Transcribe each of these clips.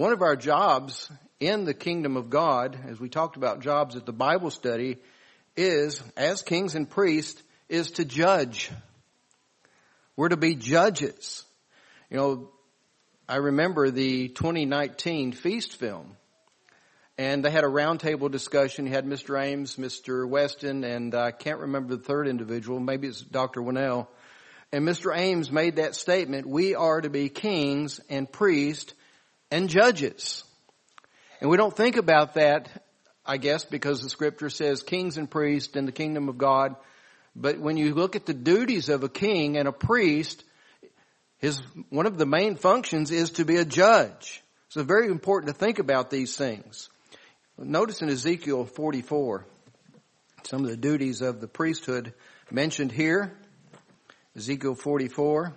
one of our jobs in the kingdom of God, as we talked about jobs at the Bible study, is, as kings and priests, is to judge. We're to be judges. You know, I remember the 2019 Feast film, and they had a roundtable discussion. You had Mr. Ames, Mr. Weston, and I can't remember the third individual. Maybe it's Dr. Winnell. And Mr. Ames made that statement, we are to be kings and priests and judges. And we don't think about that, I guess, because the scripture says kings and priests in the kingdom of God. But when you look at the duties of a king and a priest, one of the main functions is to be a judge. So it's very important to think about these things. Notice in Ezekiel 44, some of the duties of the priesthood mentioned here. Ezekiel 44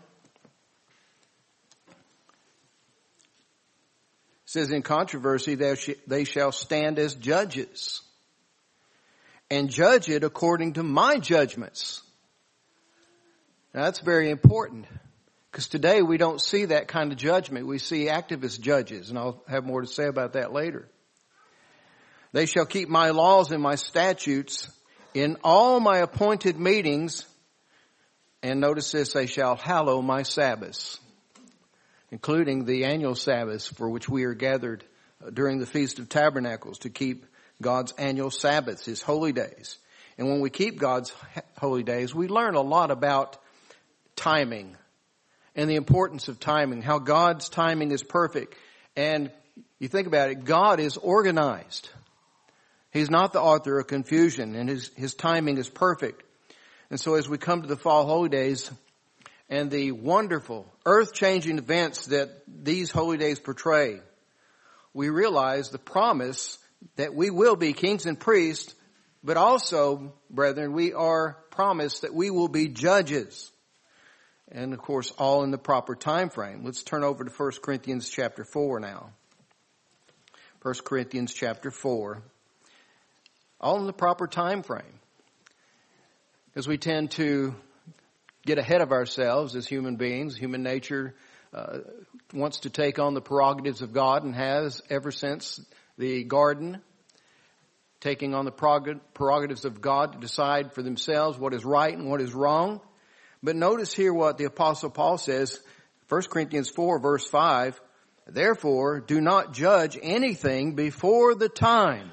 says, in controversy they shall stand as judges and judge it according to my judgments. Now that's very important, because today we don't see that kind of judgment. We see activist judges, and I'll have more to say about that later. They shall keep my laws and my statutes in all my appointed meetings. And notice this, they shall hallow my Sabbaths, including the annual Sabbaths for which we are gathered during the Feast of Tabernacles to keep God's annual Sabbaths, His holy days. And when we keep God's holy days, we learn a lot about timing and the importance of timing, how God's timing is perfect. And you think about it, God is organized. He's not the author of confusion, and His timing is perfect. And so as we come to the fall holy days and the wonderful, earth-changing events that these holy days portray, we realize the promise that we will be kings and priests, but also, brethren, we are promised that we will be judges. And of course, all in the proper time frame. Let's turn over to 1 Corinthians chapter 4 now. 1 Corinthians chapter 4. All in the proper time frame. Because we tend to get ahead of ourselves as human beings. Human nature wants to take on the prerogatives of God, and has ever since the garden, taking on the prerogatives of God to decide for themselves what is right and what is wrong. But notice here what the Apostle Paul says, 1 Corinthians 4 verse 5, therefore do not judge anything before the time.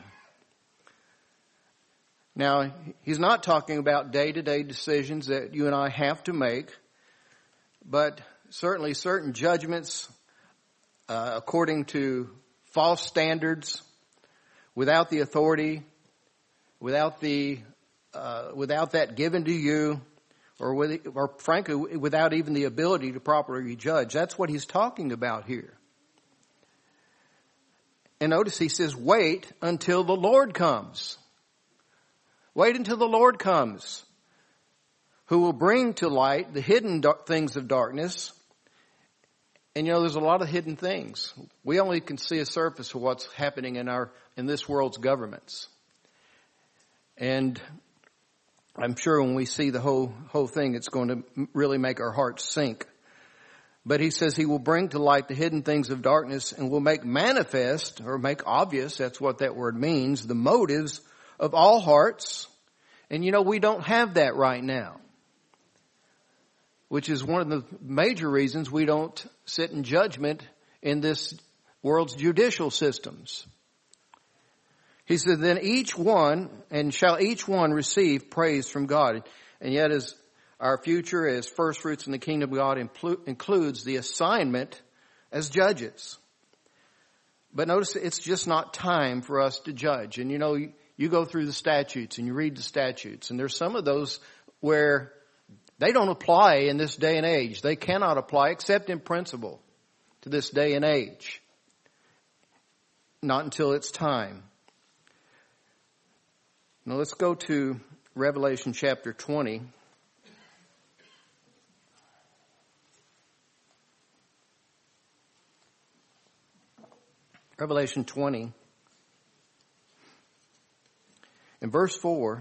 Now, he's not talking about day-to-day decisions that you and I have to make, but certainly certain judgments according to false standards, without the authority, without that given to you, or frankly, without even the ability to properly judge. That's what he's talking about here. And notice he says, wait until the Lord comes. Wait until the Lord comes, who will bring to light the hidden things of darkness. And you know, there's a lot of hidden things. We only can see a surface of what's happening in this world's governments. And I'm sure when we see the whole thing, it's going to really make our hearts sink. But he says he will bring to light the hidden things of darkness and will make manifest, or make obvious, that's what that word means, the motives of all hearts. And you know, we don't have that right now, which is one of the major reasons we don't sit in judgment in this world's judicial systems. He said, then shall each one receive praise from God. And yet as our future as first fruits in the kingdom of God includes the assignment as judges. But notice it's just not time for us to judge. And you know, you go through the statutes and you read the statutes, and there's some of those where they don't apply in this day and age. They cannot apply except in principle to this day and age. Not until it's time. Now let's go to Revelation chapter 20. Revelation 20. In verse 4,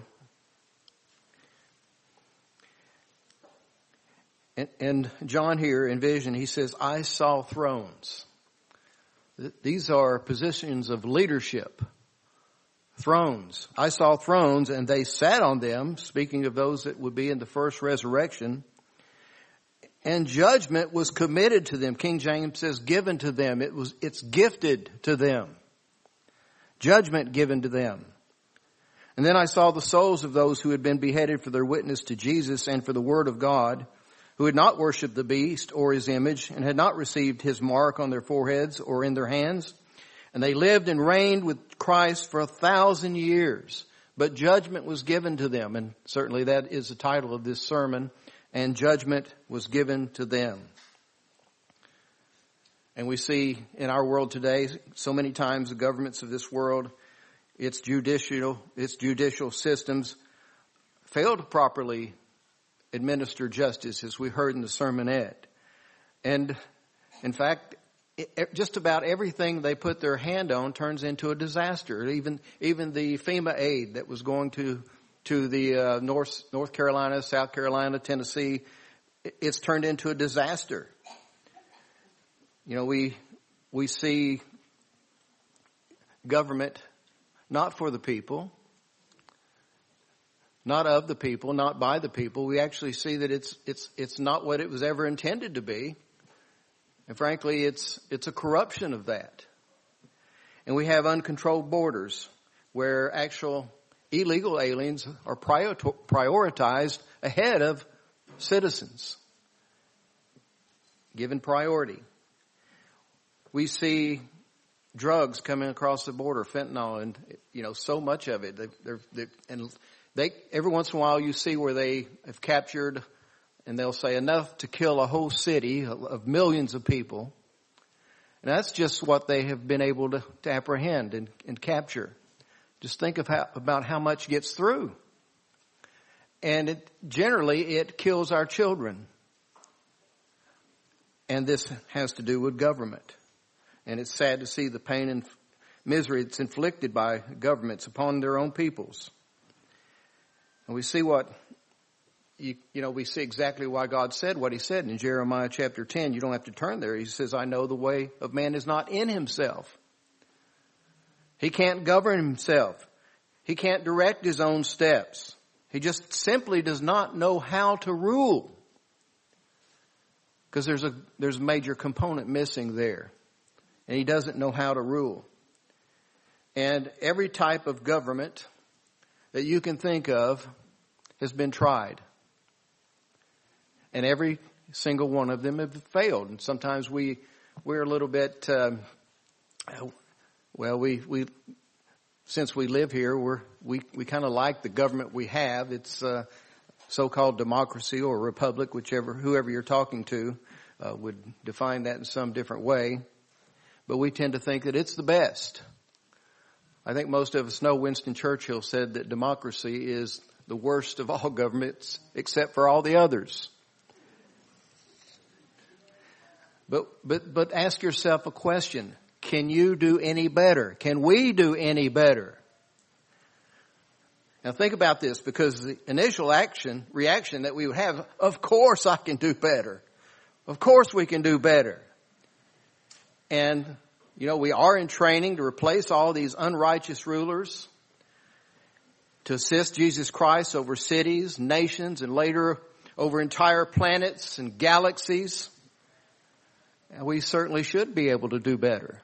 and John here in vision, he says, I saw thrones. These are positions of leadership. Thrones. I saw thrones and they sat on them, speaking of those that would be in the first resurrection. And judgment was committed to them. King James says given to them. It's gifted to them. Judgment given to them. And then I saw the souls of those who had been beheaded for their witness to Jesus and for the word of God, who had not worshipped the beast or his image and had not received his mark on their foreheads or in their hands. And they lived and reigned with Christ for 1,000 years. But judgment was given to them. And certainly that is the title of this sermon. And judgment was given to them. And we see in our world today, so many times the governments of this world, its judicial systems fail to properly administer justice, as we heard in the sermonette. And in fact, just about everything they put their hand on turns into a disaster. Even the FEMA aid that was going to the North Carolina, South Carolina, Tennessee, it's turned into a disaster. You know, we see government not for the people, not of the people, not by the people. We actually see that it's not what it was ever intended to be. And frankly, it's a corruption of that. And we have uncontrolled borders where actual illegal aliens are prioritized ahead of citizens, given priority. We see drugs coming across the border, fentanyl, and so much of it. They every once in a while you see where they have captured, and they'll say enough to kill a whole city of millions of people. And that's just what they have been able to apprehend and capture. Just think about how much gets through. And generally it kills our children. And this has to do with government. And it's sad to see the pain and misery that's inflicted by governments upon their own peoples. And we see we see exactly why God said what he said in Jeremiah chapter 10. You don't have to turn there. He says, I know the way of man is not in himself. He can't govern himself. He can't direct his own steps. He just simply does not know how to rule. Because there's a major component missing there. And he doesn't know how to rule. And every type of government that you can think of has been tried. And every single one of them have failed. And sometimes we're a little bit, since we live here, we kind of like the government we have. It's so-called democracy or republic, whoever you're talking to would define that in some different way. But we tend to think that it's the best. I think most of us know Winston Churchill said that democracy is the worst of all governments except for all the others. But ask yourself a question. Can you do any better? Can we do any better? Now think about this, because the initial reaction that we would have, of course I can do better. Of course we can do better. And, we are in training to replace all these unrighteous rulers, to assist Jesus Christ over cities, nations, and later over entire planets and galaxies. And we certainly should be able to do better.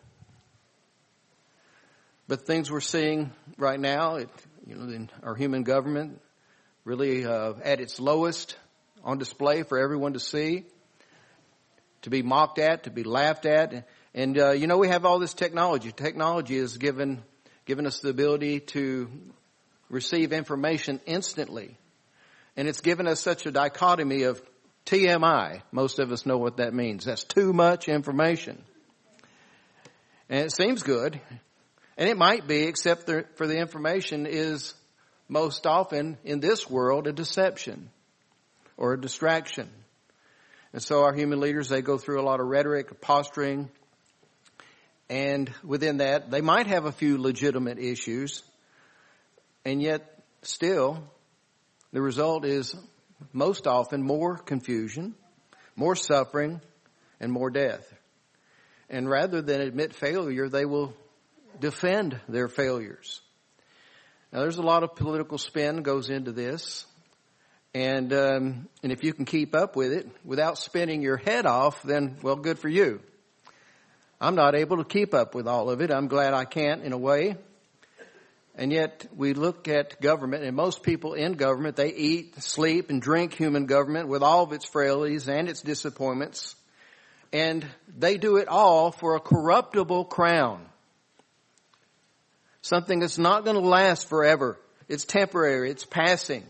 But things we're seeing right now, in our human government, really at its lowest, on display for everyone to see, to be mocked at, to be laughed at. And, we have all this technology. Technology has given us the ability to receive information instantly. And it's given us such a dichotomy of TMI. Most of us know what that means. That's too much information. And it seems good. And it might be, except for the information is most often in this world a deception or a distraction. And so our human leaders, they go through a lot of rhetoric, posturing. And within that, they might have a few legitimate issues. And yet, still, the result is most often more confusion, more suffering, and more death. And rather than admit failure, they will defend their failures. Now, there's a lot of political spin goes into this. And if you can keep up with it without spinning your head off, then, well, good for you. I'm not able to keep up with all of it. I'm glad I can't in a way. And yet we look at government, and most people in government, they eat, sleep, and drink human government with all of its frailties and its disappointments. And they do it all for a corruptible crown. Something that's not going to last forever. It's temporary. It's passing.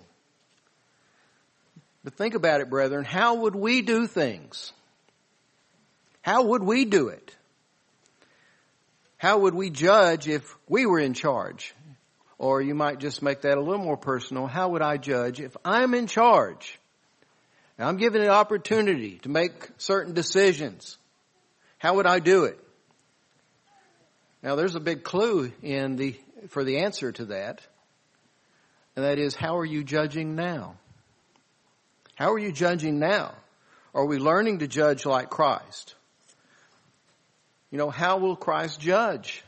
But think about it, brethren. How would we do things? How would we do it? How would we judge if we were in charge? Or you might just make that a little more personal. How would I judge if I'm in charge? And I'm given an opportunity to make certain decisions. How would I do it? Now, there's a big clue for the answer to that. And that is, how are you judging now? How are you judging now? Are we learning to judge like Christ? You know, how will Christ judge?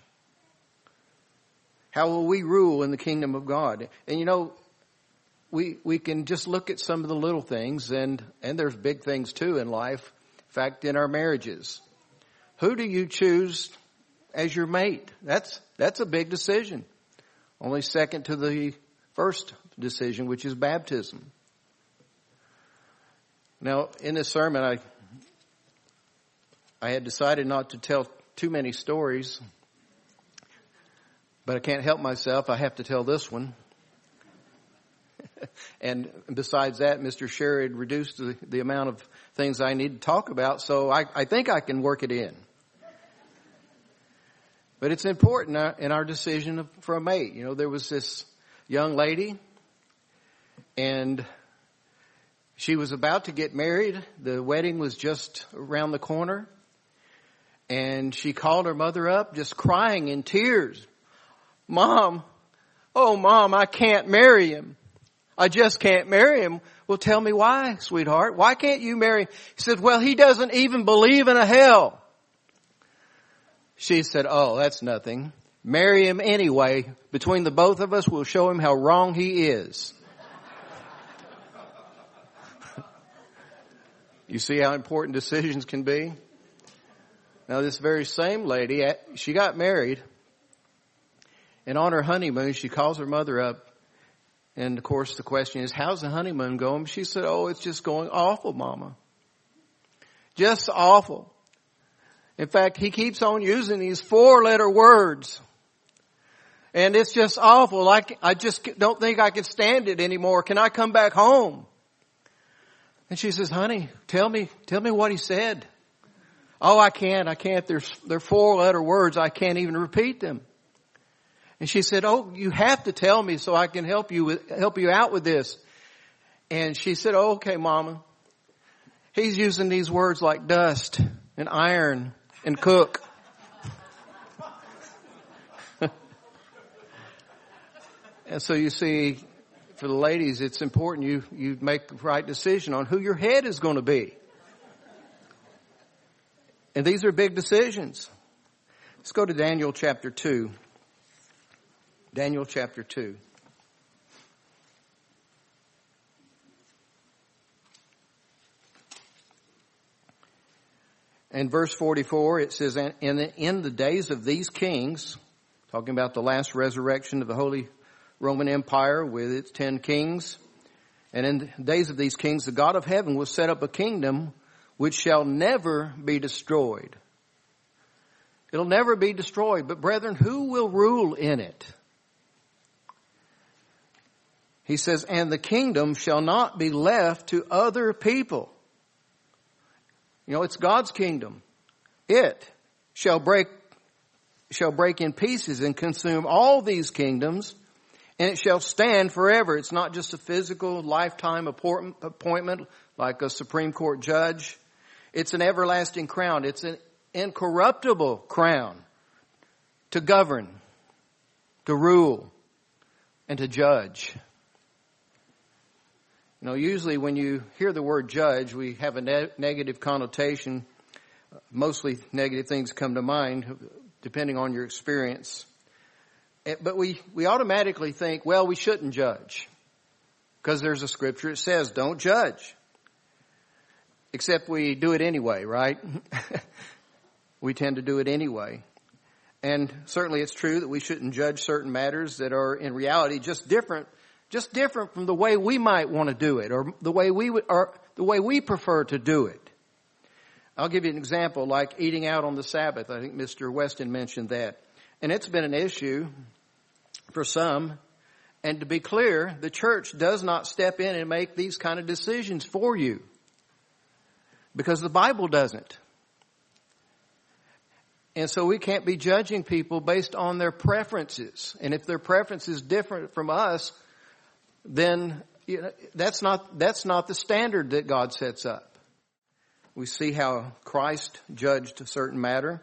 How will we rule in the kingdom of God? And you know, we can just look at some of the little things, and there's big things too in life. In fact, in our marriages. Who do you choose as your mate? That's a big decision. Only second to the first decision, which is baptism. Now, in this sermon, I had decided not to tell too many stories, but I can't help myself. I have to tell this one. And besides that, Mr. Sherry had reduced the amount of things I need to talk about, so I think I can work it in. But it's important in our decision for a mate. You know, there was this young lady, and she was about to get married. The wedding was just around the corner. And she called her mother up, just crying in tears. Mom, I can't marry him. I just can't marry him. Well, tell me why, sweetheart. Why can't you marry him? He said, well, he doesn't even believe in a hell. She said, oh, that's nothing. Marry him anyway. Between the both of us, we'll show him how wrong he is. You see how important decisions can be? Now, this very same lady, she got married, and on her honeymoon, she calls her mother up, and of course, the question is, how's the honeymoon going? She said, oh, it's just going awful, Mama. Just awful. In fact, he keeps on using these 4-letter words, and it's just awful. I just don't think I can stand it anymore. Can I come back home? And she says, honey, tell me what he said. Oh, I can't. They're 4-letter words. I can't even repeat them. And she said, oh, you have to tell me so I can help you out with this. And she said, oh, okay, Mama. He's using these words like dust and iron and cook. And so you see, for the ladies, it's important you make the right decision on who your head is going to be. And these are big decisions. Let's go to Daniel chapter 2. Daniel chapter 2. In verse 44, it says, in the days of these kings, talking about the last resurrection of the Holy Roman Empire with its 10 kings, and in the days of these kings, the God of heaven will set up a kingdom which shall never be destroyed. It'll never be destroyed. But brethren, who will rule in it? He says, and the kingdom shall not be left to other people. You know, it's God's kingdom. It shall break in pieces and consume all these kingdoms, and it shall stand forever. It's not just a physical lifetime appointment like a Supreme Court judge. It's an everlasting crown. It's an incorruptible crown to govern, to rule, and to judge. You know, usually when you hear the word judge, we have a negative connotation. Mostly negative things come to mind, depending on your experience. But we automatically think, well, we shouldn't judge. Because there's a scripture that says, don't judge. Except we do it anyway, right? We tend to do it anyway. And certainly it's true that we shouldn't judge certain matters that are in reality just different from the way we might want to do it, or the way we prefer to do it. I'll give you an example, like eating out on the Sabbath. I think Mr. Weston mentioned that. And it's been an issue for some. And to be clear, the church does not step in and make these kind of decisions for you, because the Bible doesn't. And so we can't be judging people based on their preferences. And if their preference is different from us, then that's not the standard that God sets up. We see how Christ judged a certain matter.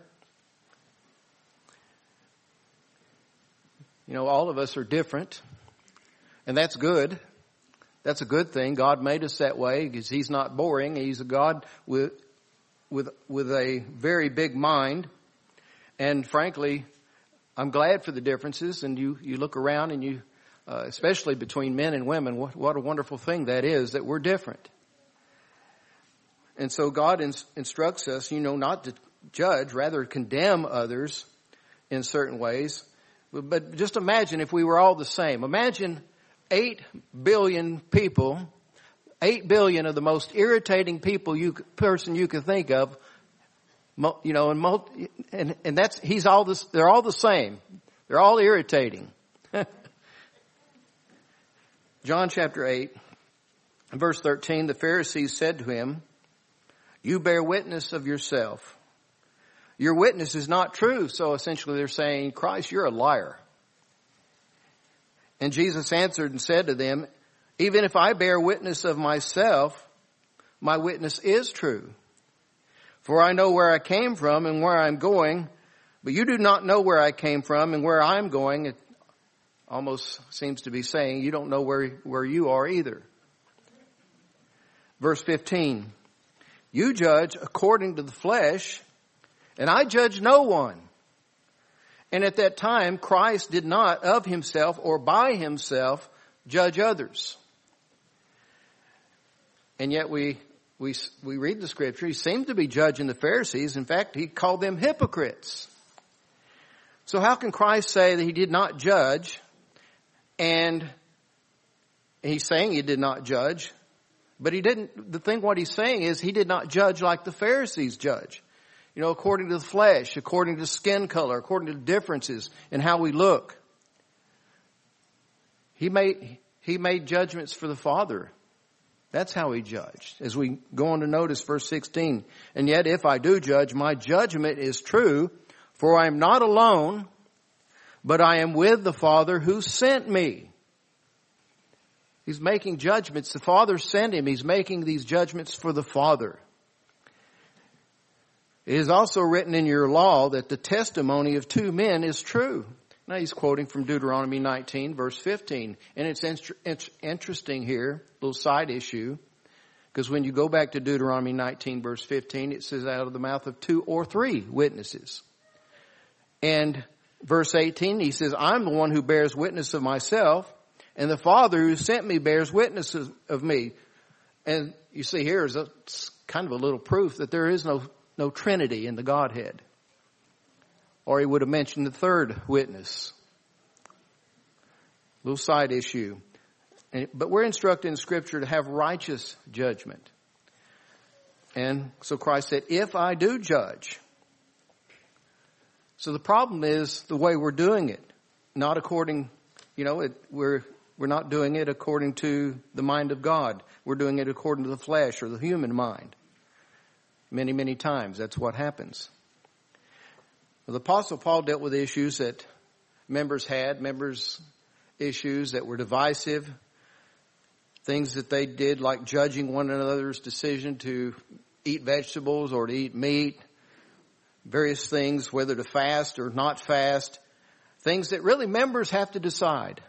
All of us are different, and that's good. That's a good thing. God made us that way because He's not boring. He's a God with a very big mind. And frankly, I'm glad for the differences. And you look around and you, especially between men and women, what a wonderful thing that is, that we're different. And so God instructs us, not to judge, rather condemn others in certain ways. But just imagine if we were all the same. Imagine 8 billion people, 8 billion of the most irritating person you could think of, and they're all the same. They're all irritating. John chapter 8, verse 13, the Pharisees said to him, "You bear witness of yourself. Your witness is not true." So essentially they're saying, Christ, you're a liar. And Jesus answered and said to them, "Even if I bear witness of myself, my witness is true. For I know where I came from and where I'm going, but you do not know where I came from and where I'm going." It almost seems to be saying you don't know where you are either. Verse 15, "You judge according to the flesh, and I judge no one." And at that time, Christ did not of himself or by himself judge others. And yet we read the scripture. He seemed to be judging the Pharisees. In fact, he called them hypocrites. So how can Christ say that he did not judge? And he's saying he did not judge, but he didn't. What he's saying is he did not judge like the Pharisees judge. According to the flesh, according to skin color, according to differences in how we look. He made judgments for the Father. That's how he judged. As we go on to notice verse 16. "And yet if I do judge, my judgment is true, for I am not alone, but I am with the Father who sent me." He's making judgments. The Father sent him. He's making these judgments for the Father. "It is also written in your law that the testimony of 2 men is true." Now he's quoting from Deuteronomy 19, verse 15. And it's interesting here, a little side issue, because when you go back to Deuteronomy 19, verse 15, it says out of the mouth of 2 or 3 witnesses. And verse 18, he says, "I'm the one who bears witness of myself, and the Father who sent me bears witness of me." And you see here is kind of a little proof that there is no Trinity in the Godhead. Or he would have mentioned the 3rd witness. Little side issue. But we're instructed in Scripture to have righteous judgment. And so Christ said, "If I do judge." So the problem is the way we're doing it. Not according, we're not doing it according to the mind of God. We're doing it according to the flesh or the human mind. Many, many times that's what happens. The Apostle Paul dealt with issues that members issues that were divisive, things that they did like judging one another's decision to eat vegetables or to eat meat, various things, whether to fast or not fast, things that really members have to decide.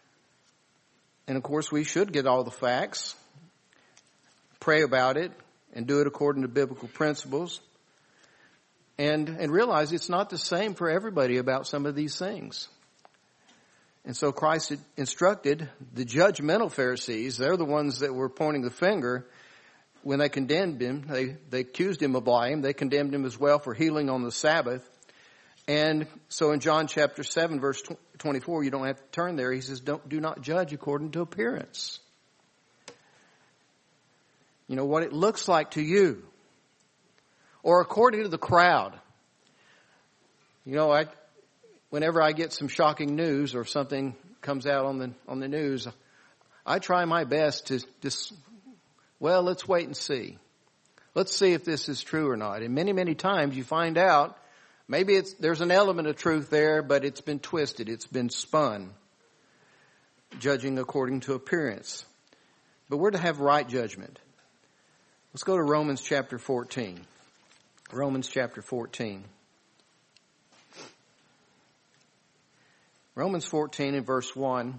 And of course we should get all the facts, pray about it, and do it according to biblical principles. And realize it's not the same for everybody about some of these things. And so Christ instructed the judgmental Pharisees, they're the ones that were pointing the finger when they condemned him. They accused him of lying. They condemned him as well for healing on the Sabbath. And so in John chapter 7, verse 24, you don't have to turn there. He says, do not judge according to appearance. You know, what it looks like to you. Or according to the crowd. You know, whenever I get some shocking news or something comes out on the news, I try my best to just, well, let's wait and see. Let's see if this is true or not. And many, many times you find out maybe there's an element of truth there, but it's been twisted. It's been spun, judging according to appearance. But we're to have right judgment. Let's go to Romans chapter 14. Romans chapter 14. Romans 14 and verse 1.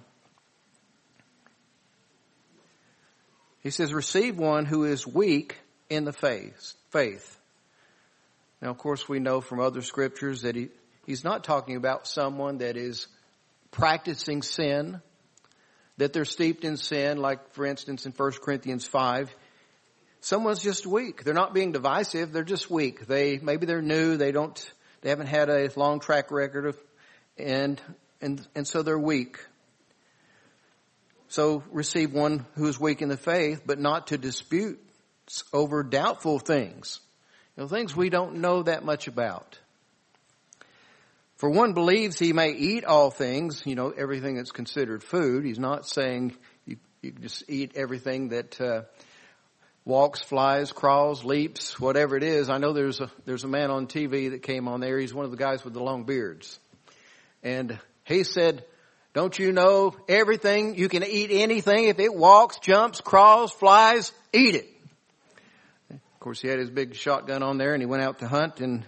He says, receive one who is weak in the faith. Now, of course, we know from other scriptures that he's not talking about someone that is practicing sin, that they're steeped in sin, like, for instance, in 1 Corinthians 5. Someone's just weak. They're not being divisive. They're just weak. Maybe they're new. They haven't had a long track record and so they're weak. So receive one who is weak in the faith, but not to dispute over doubtful things. You know, things we don't know that much about. For one believes he may eat all things, you know, everything that's considered food. He's not saying you just eat everything that walks, flies, crawls, leaps, whatever it is. I know there's a man on TV that came on there. He's one of the guys with the long beards. And he said, don't you know everything? You can eat anything. If it walks, jumps, crawls, flies, eat it. Of course, he had his big shotgun on there and he went out to hunt and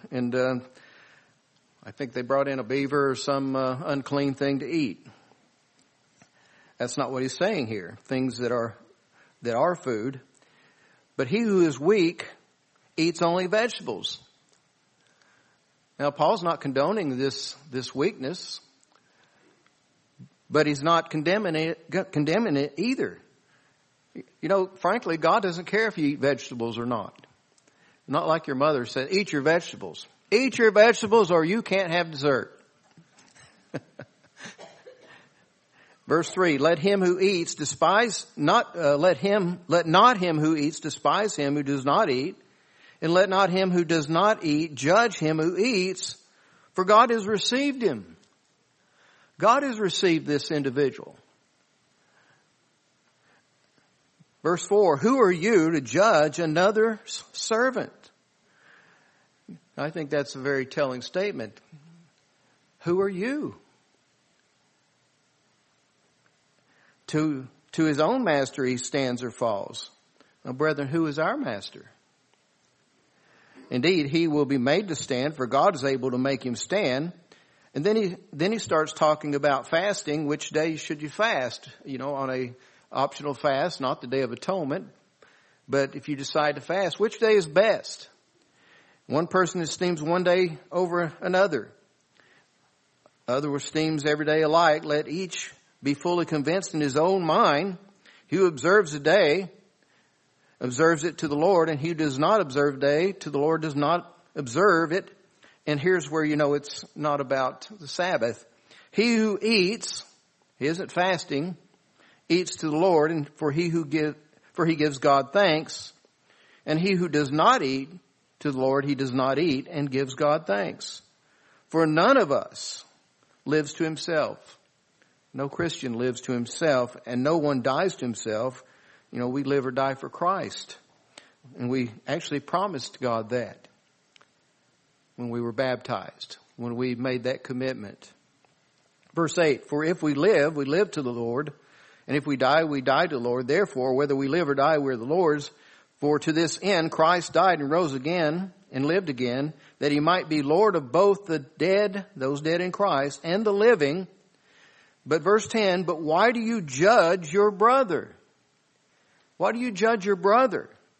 I think they brought in a beaver or some unclean thing to eat. That's not what he's saying here. Things that are food. But he who is weak eats only vegetables. Now, Paul's not condoning this weakness, but he's not condemning it either. You know, frankly, God doesn't care if you eat vegetables or not. Not like your mother said, eat your vegetables. Eat your vegetables or you can't have dessert. Verse 3, let not him who eats despise him who does not eat, and let not him who does not eat judge him who eats, for God has received him. God has received this individual. Verse 4, who are you to judge another servant? I think that's a very telling statement. Who are you? To his own master he stands or falls. Now, brethren, who is our master? Indeed, he will be made to stand, for God is able to make him stand. And then he starts talking about fasting. Which day should you fast? You know, on a optional fast, not the Day of Atonement. But if you decide to fast, which day is best? One person esteems one day over another. Other esteems every day alike. Let each be fully convinced in his own mind. He who observes a day observes it to the Lord, and he who does not observe a day to the Lord does not observe it. And here's where you know it's not about the Sabbath. He who eats, he isn't fasting, eats to the Lord, and for he gives God thanks. And he who does not eat to the Lord, he does not eat and gives God thanks. For none of us lives to himself. No Christian lives to himself, and no one dies to himself. You know, we live or die for Christ. And we actually promised God that when we were baptized, when we made that commitment. Verse 8, for if we live to the Lord, and if we die to the Lord. Therefore, whether we live or die, we're the Lord's. For to this end Christ died and rose again and lived again, that he might be Lord of both the dead, those dead in Christ, and the living. But verse 10, but why do you judge your brother? Why do you judge your brother?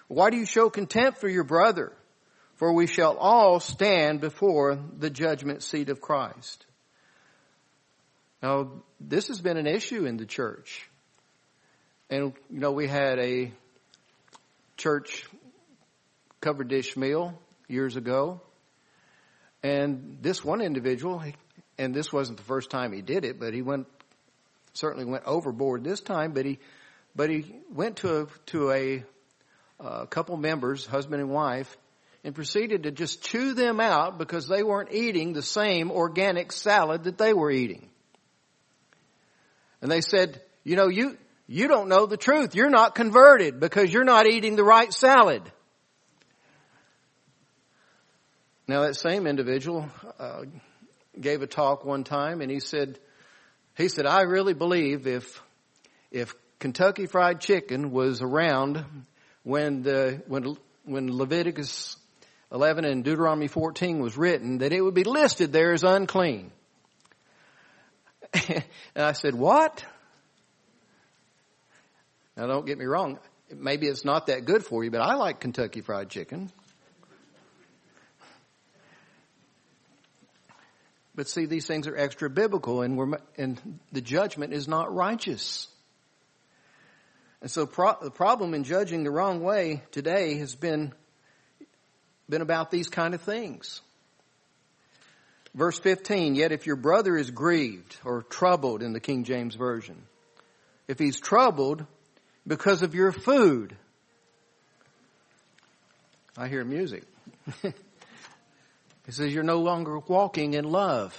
Why do you show contempt for your brother? For we shall all stand before the judgment seat of Christ. Now, this has been an issue in the church. And, we had a church covered dish meal years ago. And this one individual, and this wasn't the first time he did it, but he certainly went overboard this time, but he went to a couple members, husband and wife, and proceeded to just chew them out because they weren't eating the same organic salad that they were eating. And they said, you don't know the truth. You're not converted because you're not eating the right salad. Now that same individual gave a talk one time, and he said, I really believe if Kentucky Fried Chicken was around when Leviticus 11 and Deuteronomy 14 was written, that it would be listed there as unclean. And I said, what? Now don't get me wrong. Maybe it's not that good for you, but I like Kentucky Fried Chicken. But see, these things are extra biblical, and the judgment is not righteous. And so the problem in judging the wrong way today has been about these kind of things. Verse 15, yet if your brother is grieved or troubled in the King James Version, if he's troubled because of your food, I hear music. He says you're no longer walking in love.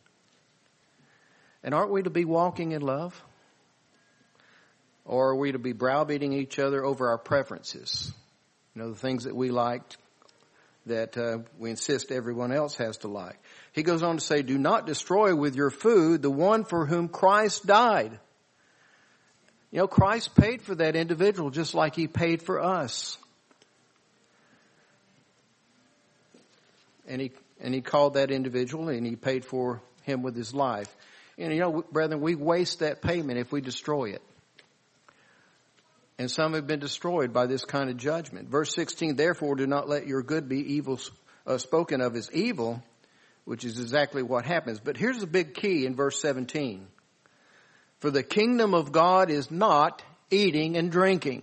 And aren't we to be walking in love? Or are we to be browbeating each other over our preferences? The things that we liked that we insist everyone else has to like. He goes on to say, do not destroy with your food the one for whom Christ died. Christ paid for that individual just like he paid for us. And he called that individual and he paid for him with his life. And brethren, we waste that payment if we destroy it. And some have been destroyed by this kind of judgment. Verse 16, therefore do not let your good be evil, spoken of as evil, which is exactly what happens. But here's the big key in verse 17. For the kingdom of God is not eating and drinking.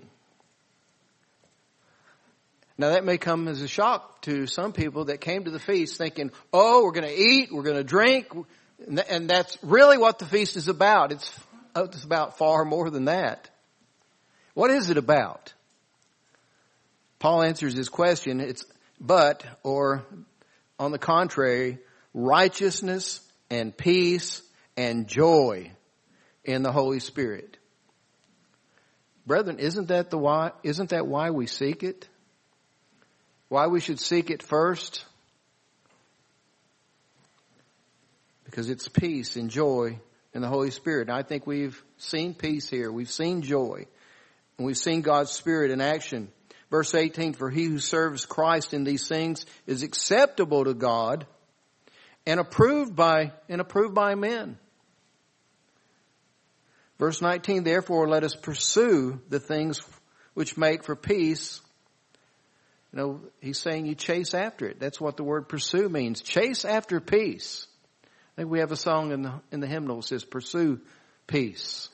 Now that may come as a shock to some people that came to the feast thinking, we're going to eat, we're going to drink. And that's really what the feast is about. It's about far more than that. What is it about? Paul answers his question. Or on the contrary, righteousness and peace and joy in the Holy Spirit. Brethren, isn't that why we seek it? Why we should seek it first? Because it's peace and joy in the Holy Spirit. And I think we've seen peace here. We've seen joy. And we've seen God's Spirit in action. Verse 18, for he who serves Christ in these things is acceptable to God and approved by men. Verse 19, therefore let us pursue the things which make for peace. He's saying you chase after it. That's what the word pursue means. Chase after peace. I think we have a song in the hymnal that says pursue peace.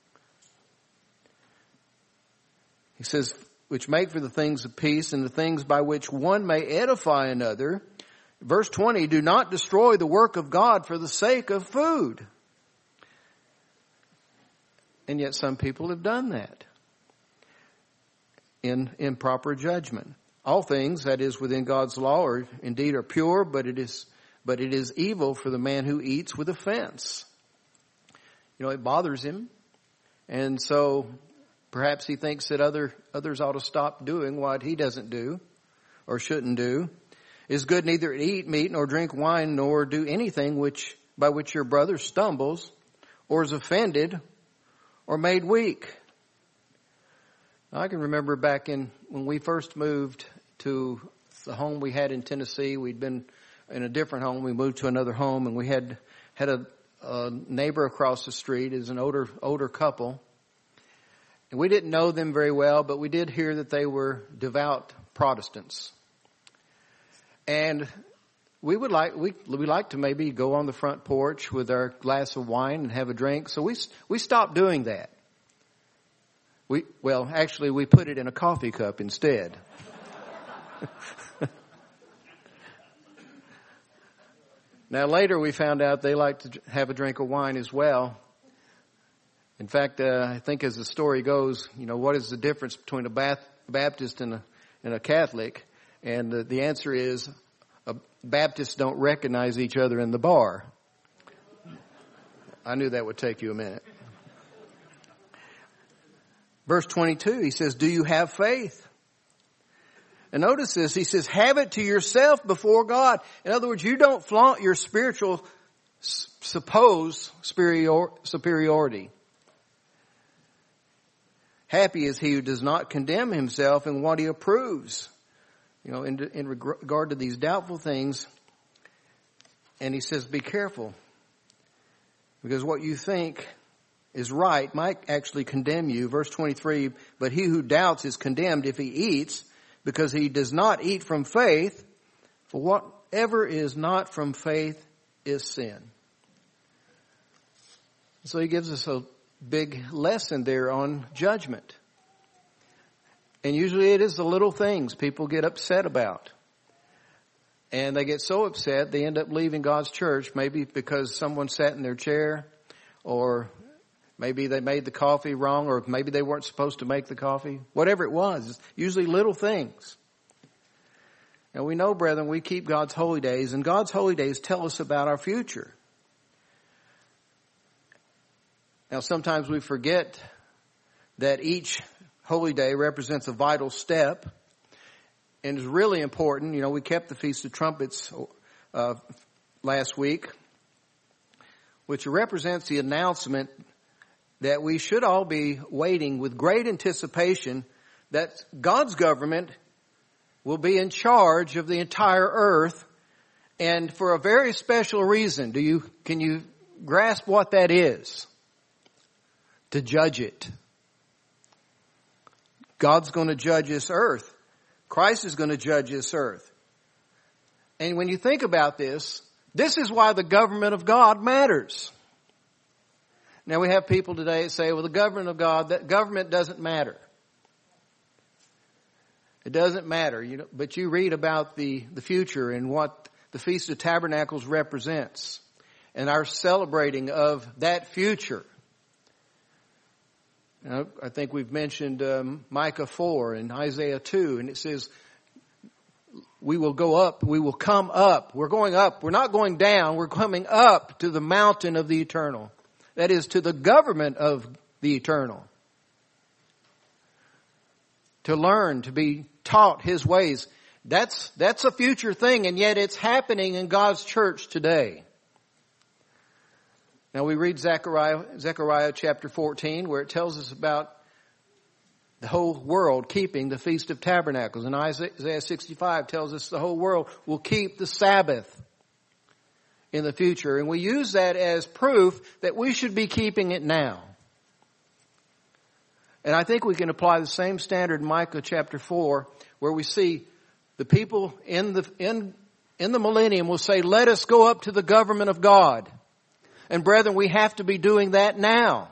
He says, which make for the things of peace and the things by which one may edify another. Verse 20, do not destroy the work of God for the sake of food. And yet some people have done that in improper judgment. All things, that is within God's law, are pure, but it is evil for the man who eats with offense. It bothers him. And so perhaps he thinks that others ought to stop doing what he doesn't do or shouldn't do. It's good neither to eat meat nor drink wine nor do anything by which your brother stumbles or is offended or made weak. I can remember back when we first moved to the home we had in Tennessee. We'd been in a different home. We moved to another home, and we had a neighbor across the street. Is an older couple. And we didn't know them very well, but we did hear that they were devout Protestants. And we like to maybe go on the front porch with our glass of wine and have a drink. So we stopped doing that. We put it in a coffee cup instead. Now later we found out they like to have a drink of wine as well. In fact, I think as the story goes, what is the difference between a Baptist and a Catholic? And the answer is Baptists don't recognize each other in the bar. I knew that would take you a minute. Verse 22, he says, do you have faith? And notice this, he says, have it to yourself before God. In other words, you don't flaunt your spiritual supposed superiority. Happy is he who does not condemn himself in what he approves. In regard to these doubtful things. And he says, be careful. Because what you think is right might actually condemn you. Verse 23, but he who doubts is condemned if he eats, because he does not eat from faith. For whatever is not from faith is sin. So he gives us a big lesson there on judgment. And usually it is the little things people get upset about. And they get so upset they end up leaving God's church, maybe because someone sat in their chair, or maybe they made the coffee wrong, or maybe they weren't supposed to make the coffee. Whatever it was, it's usually little things. And we know, brethren, we keep God's holy days, and God's holy days tell us about our future. Now sometimes we forget that each Holy Day represents a vital step and is really important. We kept the Feast of Trumpets last week, which represents the announcement that we should all be waiting with great anticipation that God's government will be in charge of the entire earth, and for a very special reason. Can you grasp what that is? To judge it. God's going to judge this earth. Christ is going to judge this earth. And when you think about this is why the government of God matters. Now we have people today that say, well, the government of God, that government doesn't matter. It doesn't matter, but you read about the future and what the Feast of Tabernacles represents and our celebrating of that future. I think we've mentioned Micah 4 and Isaiah 2, and it says, we will go up, we will come up. We're going up. We're not going down. We're coming up to the mountain of the eternal. That is, to the government of the eternal. To learn, to be taught his ways. That's a future thing, and yet it's happening in God's church today. Now we read Zechariah chapter 14, where it tells us about the whole world keeping the Feast of Tabernacles. And Isaiah 65 tells us the whole world will keep the Sabbath in the future. And we use that as proof that we should be keeping it now. And I think we can apply the same standard in Micah chapter 4, where we see the people in the millennium will say, let us go up to the government of God. And brethren, we have to be doing that now.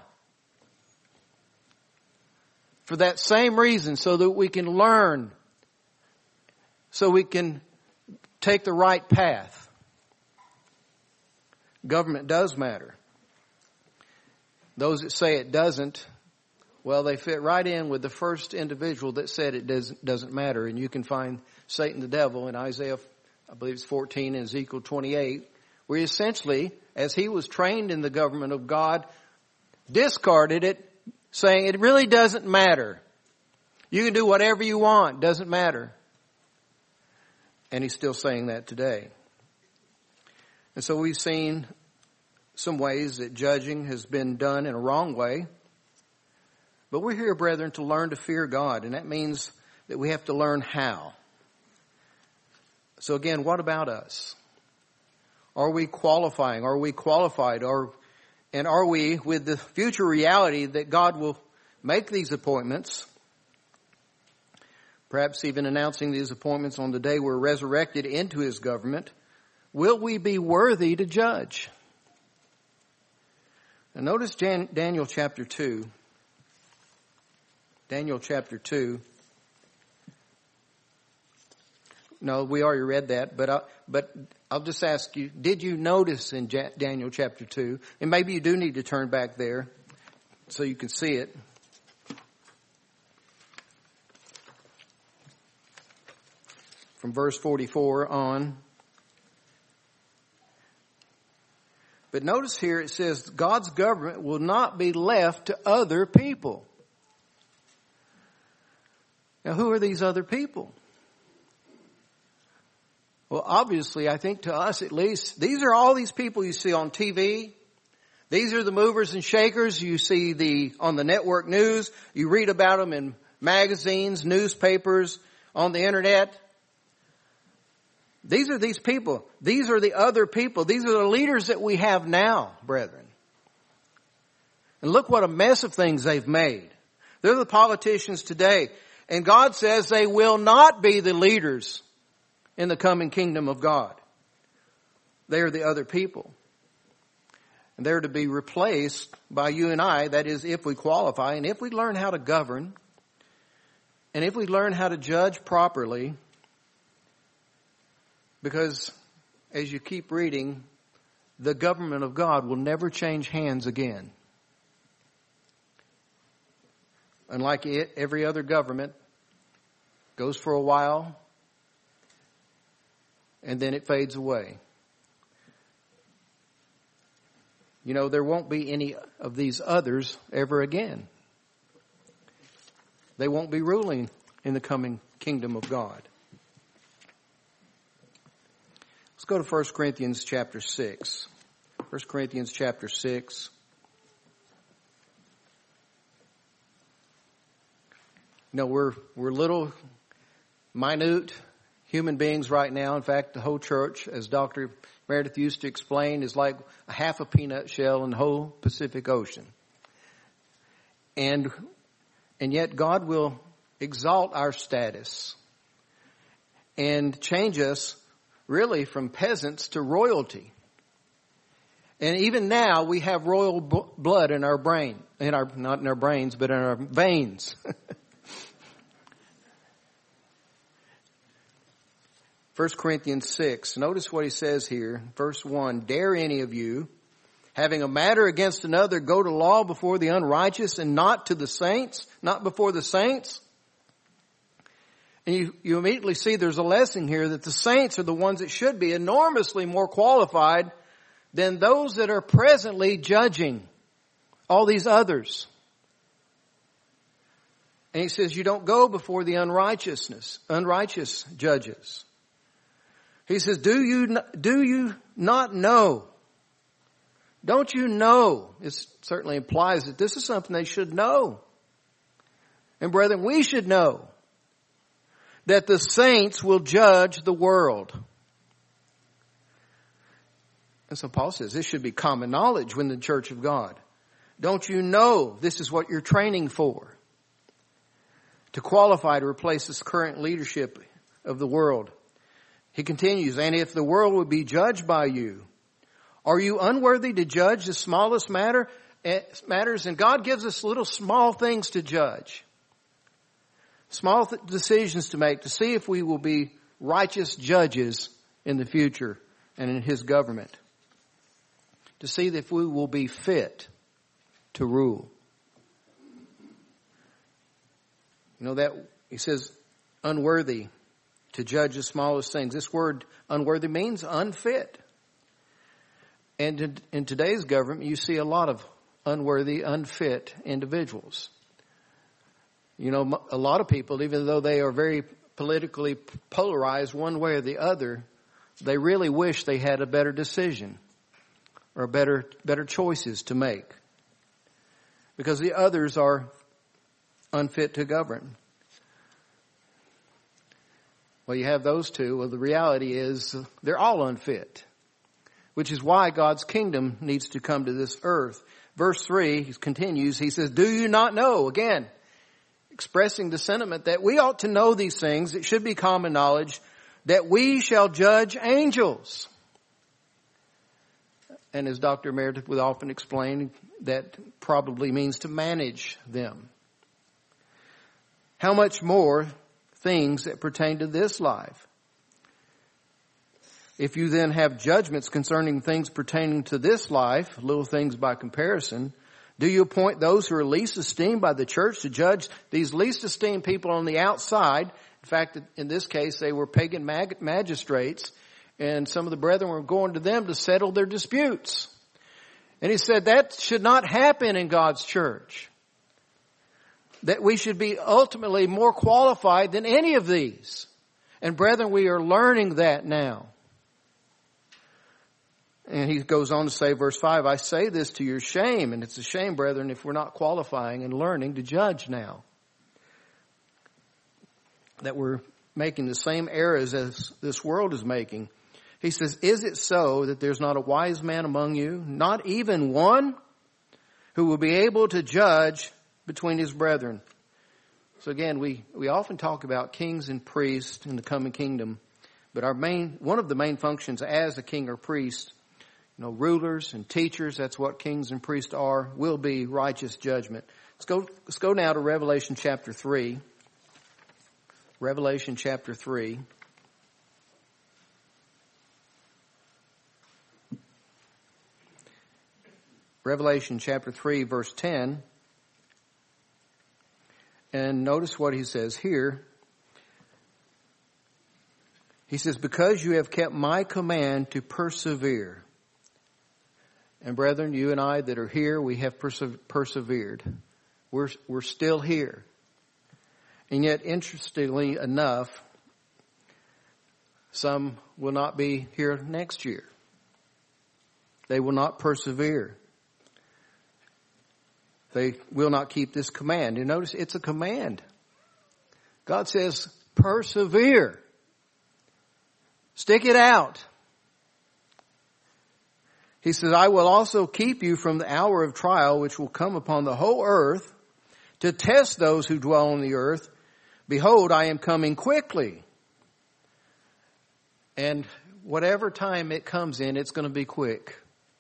For that same reason, so that we can learn, so we can take the right path. Government does matter. Those that say it doesn't, well, they fit right in with the first individual that said it doesn't matter. And you can find Satan the devil in Isaiah, I believe it's 14 and Ezekiel 28, where he essentially, as he was trained in the government of God, discarded it, saying it really doesn't matter. You can do whatever you want, doesn't matter. And he's still saying that today. And so we've seen some ways that judging has been done in a wrong way. But we're here, brethren, to learn to fear God, and that means that we have to learn how. So again, what about us? Are we qualifying? Are we qualified? And are we with the future reality that God will make these appointments, perhaps even announcing these appointments on the day we're resurrected into his government, will we be worthy to judge? Now notice Daniel chapter 2. Daniel chapter 2. No, we already read that, but I'll just ask you, did you notice in Daniel chapter 2, and maybe you do need to turn back there so you can see it. From verse 44 on. But notice here it says God's government will not be left to other people. Now who are these other people? Well, obviously, I think to us at least, these are all these people you see on TV. These are the movers and shakers you see on the network news. You read about them in magazines, newspapers, on the internet. These are these people. These are the other people. These are the leaders that we have now, brethren. And look what a mess of things they've made. They're the politicians today. And God says they will not be the leaders in the coming kingdom of God. They are the other people. And they're to be replaced by you and I, that is, if we qualify, and if we learn how to govern, and if we learn how to judge properly, because as you keep reading, the government of God will never change hands again. Unlike every other government, goes for a while, and then it fades away. You know, there won't be any of these others ever again. They won't be ruling in the coming kingdom of God. Let's go to 1 Corinthians chapter 6. 1 Corinthians chapter 6. You know, we're little, minute human beings right now. In fact, the whole church, as Dr. Meredith used to explain, is like a half a peanut shell in the whole Pacific Ocean. And yet God will exalt our status and change us really from peasants to royalty. And even now we have royal blood in our brain, not in our brains, but in our veins. 1 Corinthians 6, notice what he says here, verse 1, dare any of you, having a matter against another, go to law before the unrighteous and not to the saints, not before the saints? And you immediately see there's a lesson here that the saints are the ones that should be enormously more qualified than those that are presently judging all these others. And he says you don't go before the unrighteous judges. He says, do you not know? Don't you know? It certainly implies that this is something they should know. And brethren, we should know that the saints will judge the world. And so Paul says this should be common knowledge within the church of God. Don't you know this is what you're training for? To qualify to replace this current leadership of the world. He continues, and if the world would be judged by you, are you unworthy to judge the smallest matters? And God gives us little small things to judge. Small decisions to make to see if we will be righteous judges in the future and in his government. To see if we will be fit to rule. You know that he says unworthy to judge the smallest things. This word unworthy means unfit. And in today's government, you see a lot of unworthy, unfit individuals. You know, a lot of people, even though they are very politically polarized one way or the other, they really wish they had a better decision or better choices to make. Because the others are unfit to govern. Well, you have those two. Well, the reality is they're all unfit. which is why God's kingdom needs to come to this earth. Verse 3 continues, he says, do you not know? Again, expressing the sentiment that we ought to know these things. It should be common knowledge that we shall judge angels. And as Dr. Meredith would often explain, that probably means to manage them. How much more things that pertain to this life? If you then have judgments concerning things pertaining to this life, little things by comparison, do you appoint those who are least esteemed by the church to judge these least esteemed people on the outside? In fact, in this case, they were pagan magistrates, and some of the brethren were going to them to settle their disputes. And he said that should not happen in God's church. That we should be ultimately more qualified than any of these. And brethren, we are learning that now. And he goes on to say, verse 5, I say this to your shame. And it's a shame, brethren, if we're not qualifying and learning to judge now. That we're making the same errors as this world is making. He says, is it so that there's not a wise man among you, not even one, who will be able to judge between his brethren? So again, we often talk about kings and priests in the coming kingdom. But one of the main functions as a king or priest, rulers and teachers, that's what kings and priests are, will be righteous judgment. Let's go now to Revelation chapter 3. Revelation chapter 3. Revelation chapter 3, verse 10. And notice what he says here. He says, because you have kept my command to persevere. And brethren, you and I that are here, we have persevered. We're still here. And yet, interestingly enough, some will not be here next year. They will not persevere. They will not keep this command. You notice it's a command. God says, persevere. Stick it out. He says, I will also keep you from the hour of trial which will come upon the whole earth to test those who dwell on the earth. Behold, I am coming quickly. And whatever time it comes in, it's going to be quick.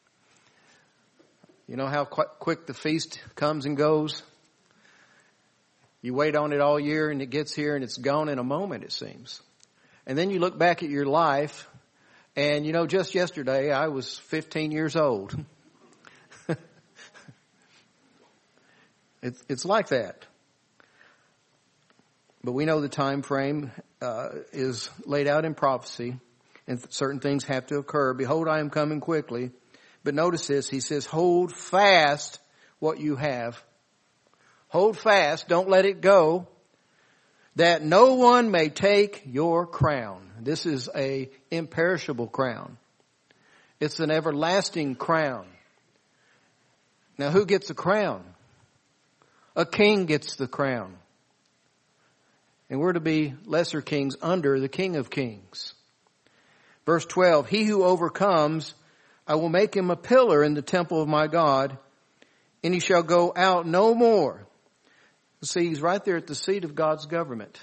You know how quick the feast comes and goes? You wait on it all year and it gets here and it's gone in a moment, it seems. And then you look back at your life and, just yesterday I was 15 years old. It's like that. But we know the time frame is laid out in prophecy and certain things have to occur. Behold, I am coming quickly. But notice this, he says, hold fast what you have. Hold fast, don't let it go, that no one may take your crown. This is a imperishable crown. It's an everlasting crown. Now who gets the crown? A king gets the crown. And we're to be lesser kings under the King of Kings. Verse 12, he who overcomes, I will make him a pillar in the temple of my God, and he shall go out no more. See, he's right there at the seat of God's government.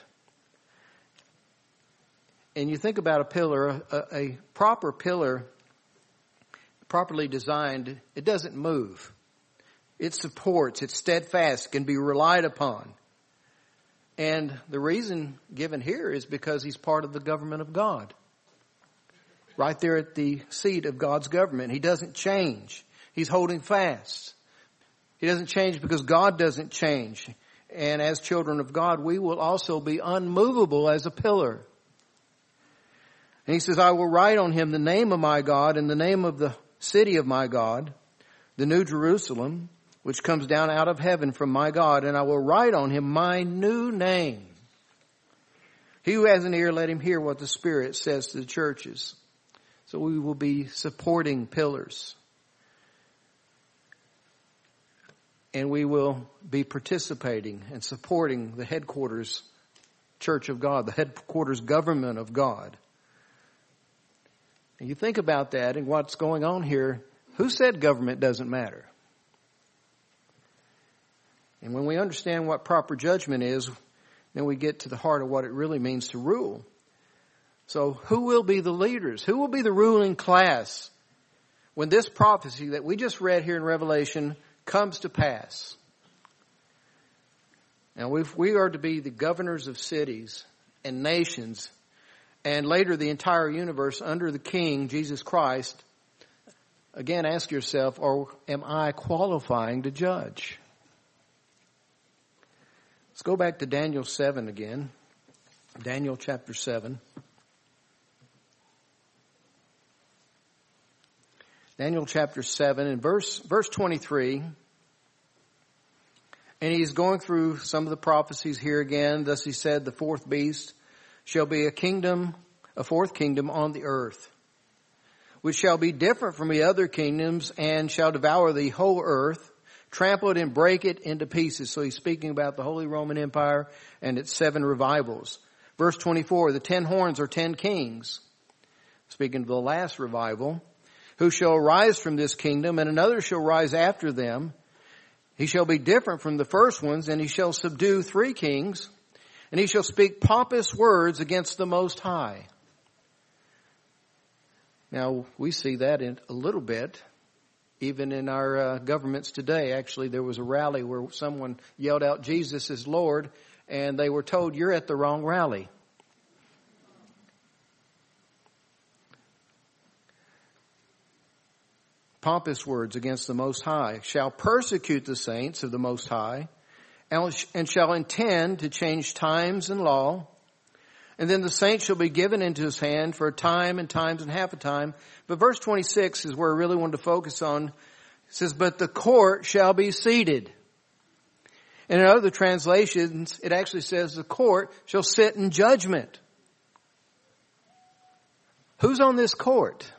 And you think about a pillar, a proper pillar, properly designed, it doesn't move. It supports, it's steadfast, can be relied upon. And the reason given here is because he's part of the government of God. Right there at the seat of God's government. He doesn't change. He's holding fast. He doesn't change because God doesn't change. And as children of God, we will also be unmovable as a pillar. And he says, I will write on him the name of my God and the name of the city of my God, the New Jerusalem, which comes down out of heaven from my God, and I will write on him my new name. He who has an ear, let him hear what the Spirit says to the churches. So we will be supporting pillars. And we will be participating and supporting the headquarters church of God, the headquarters government of God. And you think about that and what's going on here. Who said government doesn't matter? And when we understand what proper judgment is, then we get to the heart of what it really means to rule. So who will be the leaders? Who will be the ruling class when this prophecy that we just read here in Revelation comes to pass? Now we are to be the governors of cities and nations, and later the entire universe under the King, Jesus Christ. Again, ask yourself, or am I qualifying to judge? Let's go back to Daniel 7 again. Daniel chapter 7. Daniel chapter 7 and verse 23. And he's going through some of the prophecies here again. Thus he said, the fourth beast shall be a fourth kingdom on the earth, which shall be different from the other kingdoms, and shall devour the whole earth, trample it and break it into pieces. So he's speaking about the Holy Roman Empire and its 7 revivals. Verse 24, the 10 horns are 10 kings. Speaking of the last revival, who shall arise from this kingdom, and another shall rise after them. He shall be different from the first ones, and he shall subdue 3 kings, and he shall speak pompous words against the Most High. Now, we see that in a little bit, even in our governments today. Actually, there was a rally where someone yelled out, Jesus is Lord, and they were told, you're at the wrong rally. Pompous words against the Most High, shall persecute the saints of the Most High, and shall intend to change times and law. And then the saints shall be given into his hand for a time and times and half a time. But verse 26 is where I really wanted to focus on. It says, but the court shall be seated. And in other translations, it actually says the court shall sit in judgment. Who's on this court?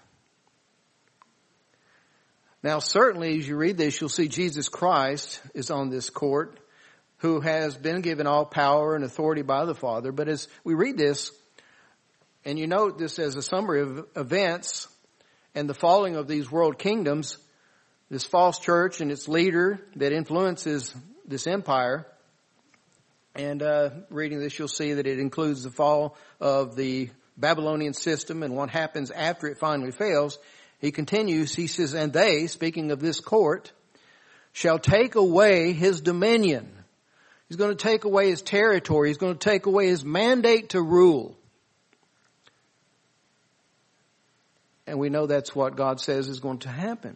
Now, certainly, as you read this, you'll see Jesus Christ is on this court, who has been given all power and authority by the Father. But as we read this, and you note this as a summary of events and the falling of these world kingdoms, this false church and its leader that influences this empire. And reading this, you'll see that it includes the fall of the Babylonian system and what happens after it finally fails. He continues, he says, and they, speaking of this court, shall take away his dominion. He's going to take away his territory. He's going to take away his mandate to rule. And we know that's what God says is going to happen.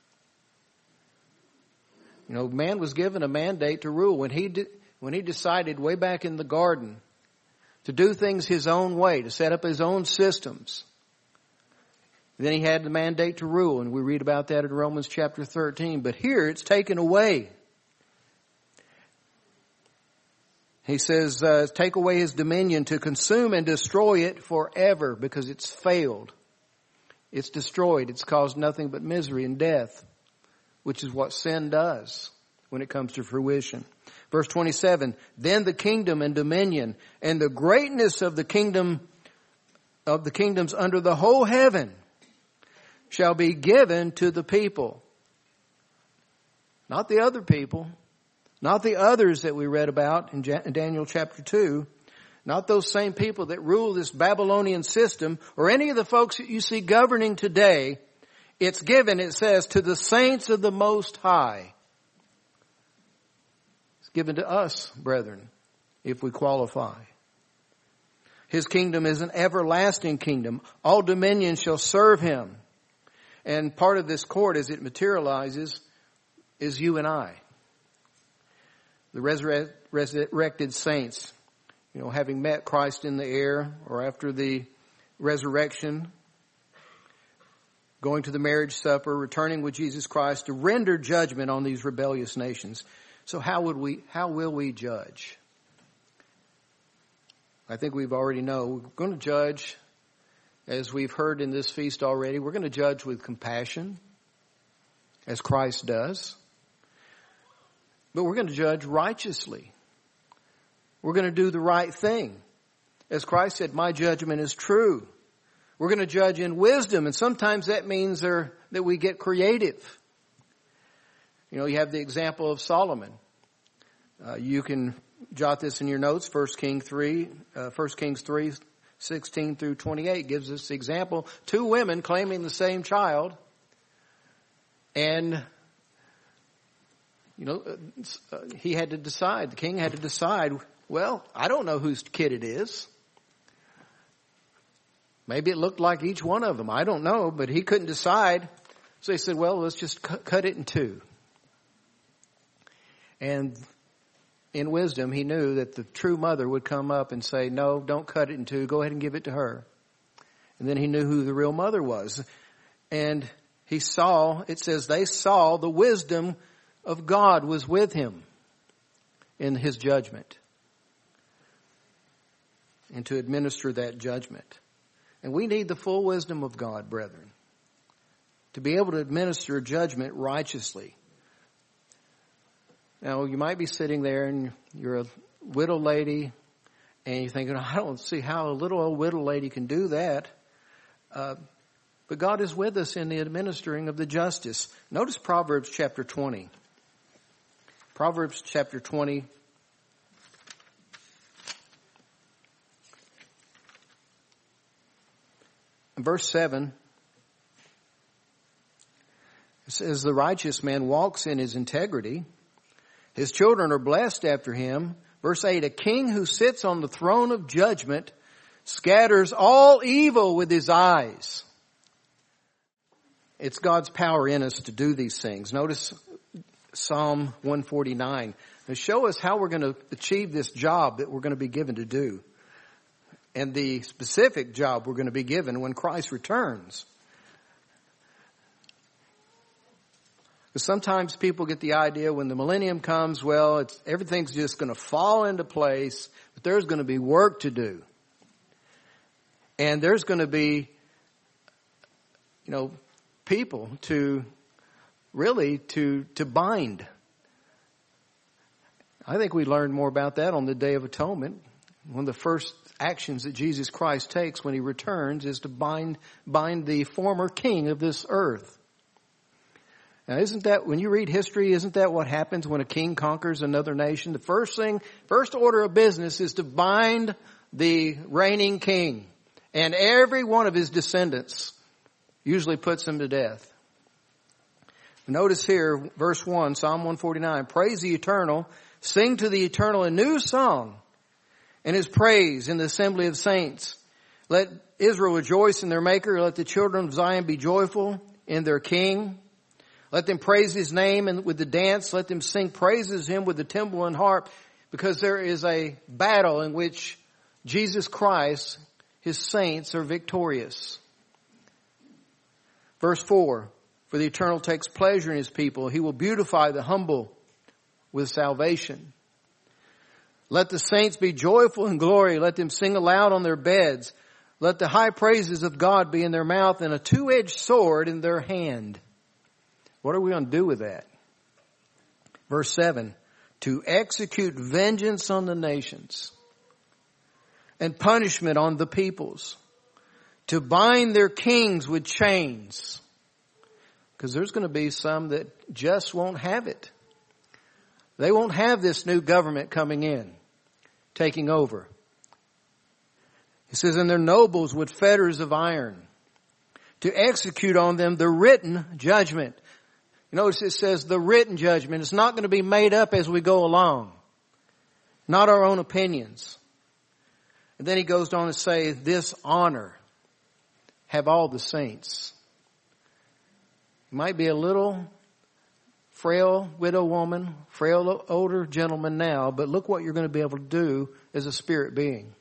You know, man was given a mandate to rule. When he decided way back in the garden to do things his own way, to set up his own systems, then he had the mandate to rule, and we read about that in Romans chapter 13. But here it's taken away. He says, take away his dominion to consume and destroy it forever, because it's failed. It's destroyed. It's caused nothing but misery and death, which is what sin does when it comes to fruition. Verse 27, then the kingdom and dominion and the greatness of the kingdoms under the whole heaven shall be given to the people. Not the other people. Not the others that we read about in Daniel chapter 2. Not those same people that rule this Babylonian system or any of the folks that you see governing today. It's given, it says, to the saints of the Most High. It's given to us, brethren, if we qualify. His kingdom is an everlasting kingdom. All dominion shall serve him. And part of this court, as it materializes, is you and I. The resurrected saints, having met Christ in the air or after the resurrection, going to the marriage supper, returning with Jesus Christ to render judgment on these rebellious nations. So how will we judge? I think we've already know. We're going to judge, as we've heard in this feast already, we're going to judge with compassion, as Christ does. But we're going to judge righteously. We're going to do the right thing. As Christ said, my judgment is true. We're going to judge in wisdom, and sometimes that means that we get creative. You know, you have the example of Solomon. You can jot this in your notes. 1 Kings 3, 16 through 28 gives us the example. 2 women claiming the same child. And, you know, he had to decide, the king had to decide, well, I don't know whose kid it is. Maybe it looked like each one of them. I don't know, but he couldn't decide. So he said, well, let's just cut it in 2. And in wisdom, he knew that the true mother would come up and say, no, don't cut it in 2. Go ahead and give it to her. And then he knew who the real mother was. And he saw, it says, they saw the wisdom of God was with him in his judgment. And to administer that judgment. And we need the full wisdom of God, brethren, to be able to administer judgment righteously. Now, you might be sitting there and you're a widow lady and you're thinking, I don't see how a little old widow lady can do that. But God is with us in the administering of the justice. Notice Proverbs chapter 20. Proverbs chapter 20. Verse 7. It says, the righteous man walks in his integrity. His children are blessed after him. Verse 8, a king who sits on the throne of judgment scatters all evil with his eyes. It's God's power in us to do these things. Notice Psalm 149. To show us how we're going to achieve this job that we're going to be given to do. And the specific job we're going to be given when Christ returns. Because sometimes people get the idea when the millennium comes, well, everything's just going to fall into place, but there's going to be work to do. And there's going to be, people to bind. I think we learned more about that on the Day of Atonement. One of the first actions that Jesus Christ takes when he returns is to bind the former king of this earth. Now, when you read history, isn't that what happens when a king conquers another nation? The first order of business is to bind the reigning king. And every one of his descendants usually puts him to death. Notice here, verse 1, Psalm 149, praise the eternal, sing to the eternal a new song, and his praise in the assembly of saints. Let Israel rejoice in their maker, let the children of Zion be joyful in their king. Let them praise his name and with the dance. Let them sing praises him with the timbrel and harp, because there is a battle in which Jesus Christ, his saints, are victorious. Verse 4, for the eternal takes pleasure in his people. He will beautify the humble with salvation. Let the saints be joyful in glory. Let them sing aloud on their beds. Let the high praises of God be in their mouth and a two-edged sword in their hand. What are we going to do with that? Verse 7, to execute vengeance on the nations and punishment on the peoples, to bind their kings with chains. Because there's going to be some that just won't have it. They won't have this new government coming in, taking over. He says, and their nobles with fetters of iron, to execute on them the written judgment. Notice it says the written judgment. It's not going to be made up as we go along. Not our own opinions. And then he goes on to say, this honor have all the saints. You might be a little frail widow woman, frail older gentleman now, but look what you're going to be able to do as a spirit being.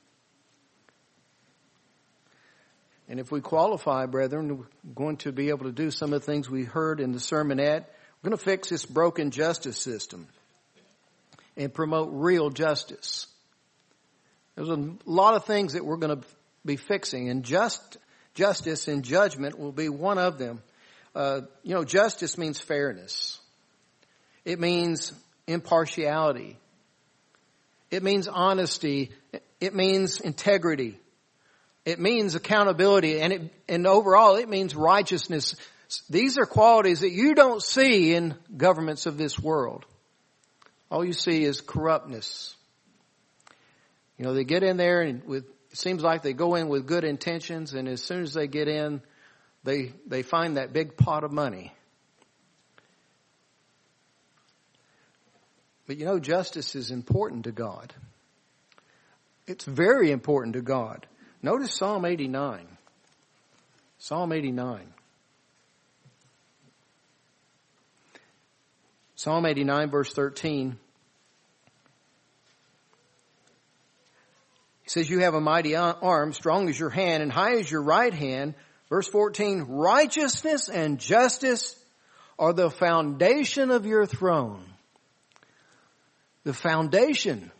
And if we qualify, brethren, we're going to be able to do some of the things we heard in the sermonette. We're going to fix this broken justice system and promote real justice. There's a lot of things that we're going to be fixing, and justice and judgment will be one of them. Justice means fairness. It means impartiality. It means honesty. It means integrity. It means accountability, and overall it means righteousness. These are qualities that you don't see in governments of this world. All you see is corruptness. You know, they get in there and it seems like they go in with good intentions, and as soon as they get in, they find that big pot of money. But you know, justice is important to God. It's very important to God. Notice Psalm 89. Psalm 89. Psalm 89 verse 13. It says, you have a mighty arm, strong as your hand, and high as your right hand. Verse 14, righteousness and justice are the foundation of your throne. The foundation.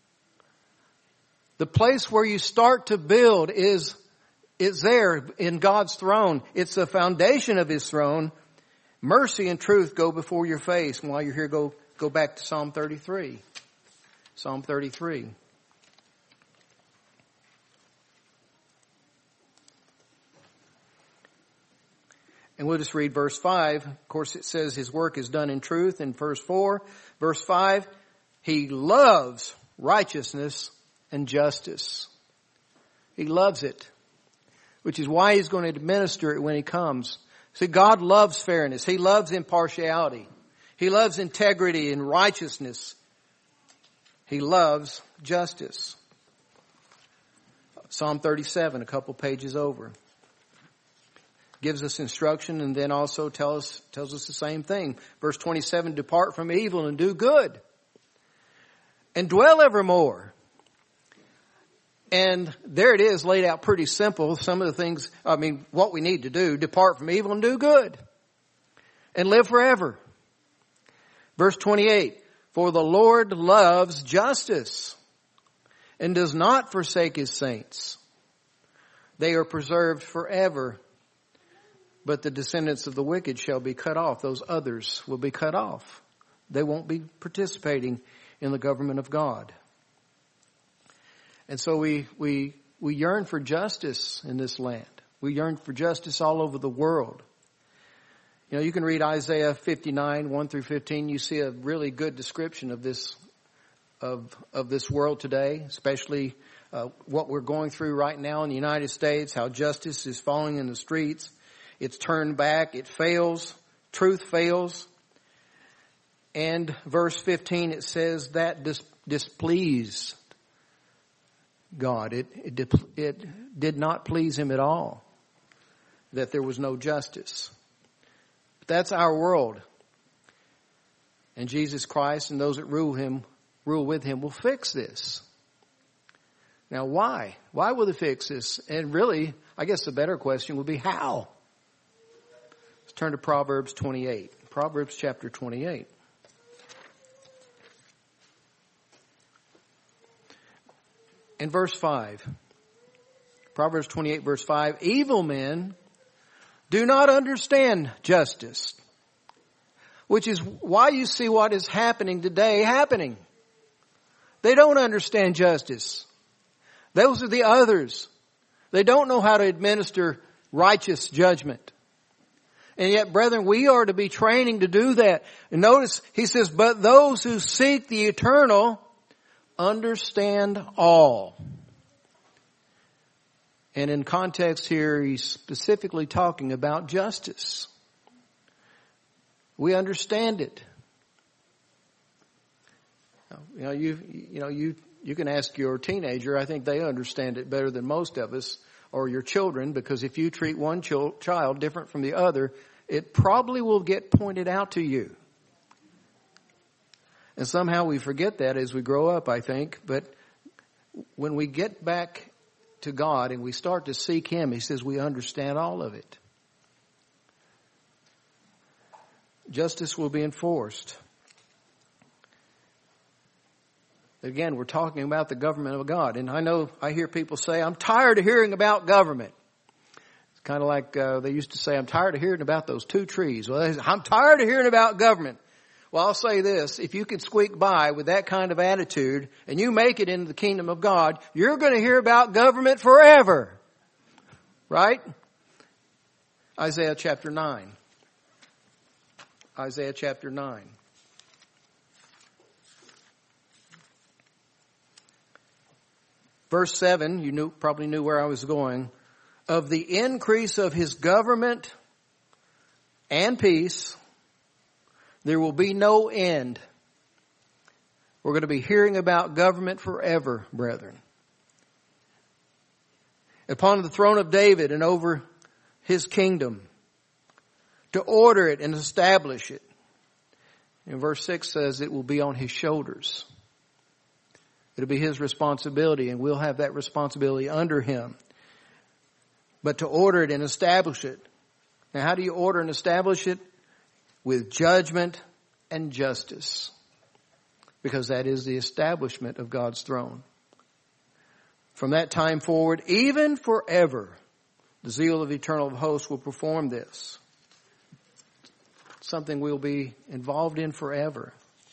The place where you start to build is there in God's throne. It's the foundation of His throne. Mercy and truth go before your face. And while you're here, go back to Psalm 33. Psalm 33. And we'll just read verse 5. Of course, it says His work is done in truth in verse 4. Verse 5, He loves righteousness and justice. He loves it, which is why He's going to administer it when He comes. See, God loves fairness. He loves impartiality. He loves integrity and righteousness. He loves justice. Psalm 37, a couple pages over, gives us instruction and then also tells us the same thing. Verse 27, depart from evil and do good, and dwell evermore. And there it is, laid out pretty simple. Some of the things, what we need to do: depart from evil and do good, and live forever. Verse 28, for the Lord loves justice and does not forsake His saints. They are preserved forever, but the descendants of the wicked shall be cut off. Those others will be cut off. They won't be participating in the government of God. And so we yearn for justice in this land. We yearn for justice all over the world. You know, you can read Isaiah 59, 1 through 15. You see a really good description of this world today, especially what we're going through right now in the United States, how justice is falling in the streets. It's turned back. It fails. Truth fails. And verse 15, it says that displeased God. It did not please Him at all that there was no justice. But that's our world. And Jesus Christ and those that rule with Him will fix this. Now why? Why will they fix this? And really, I guess the better question would be how? Let's turn to Proverbs 28. Proverbs chapter 28. In verse 5, Proverbs 28 verse 5, evil men do not understand justice, which is why you see what is happening today happening. They don't understand justice. Those are the others. They don't know how to administer righteous judgment. And yet, brethren, we are to be training to do that. And notice, he says, but those who seek the eternal understand all. And in context here, he's specifically talking about justice. We understand it. You can ask your teenager. I think they understand it better than most of us, or your children, because if you treat one child different from the other, it probably will get pointed out to you. And somehow we forget that as we grow up, I think. But when we get back to God and we start to seek Him, He says we understand all of it. Justice will be enforced. Again, we're talking about the government of God. And I hear people say, I'm tired of hearing about government. It's kind of like they used to say, I'm tired of hearing about those two trees. Well, I'm tired of hearing about government. Well, I'll say this, if you can squeak by with that kind of attitude and you make it into the kingdom of God, you're going to hear about government forever. Right? Isaiah chapter 9. Isaiah chapter 9. Verse 7, you probably knew where I was going. Of the increase of his government and peace, there will be no end. We're going to be hearing about government forever, brethren. Upon the throne of David and over his kingdom, to order it and establish it. And verse 6 says it will be on his shoulders. It'll be his responsibility, and we'll have that responsibility under him. But to order it and establish it. Now, how do you order and establish it? With judgment and justice. Because that is the establishment of God's throne. From that time forward, even forever, the zeal of the eternal hosts will perform this. Something we'll be involved in forever.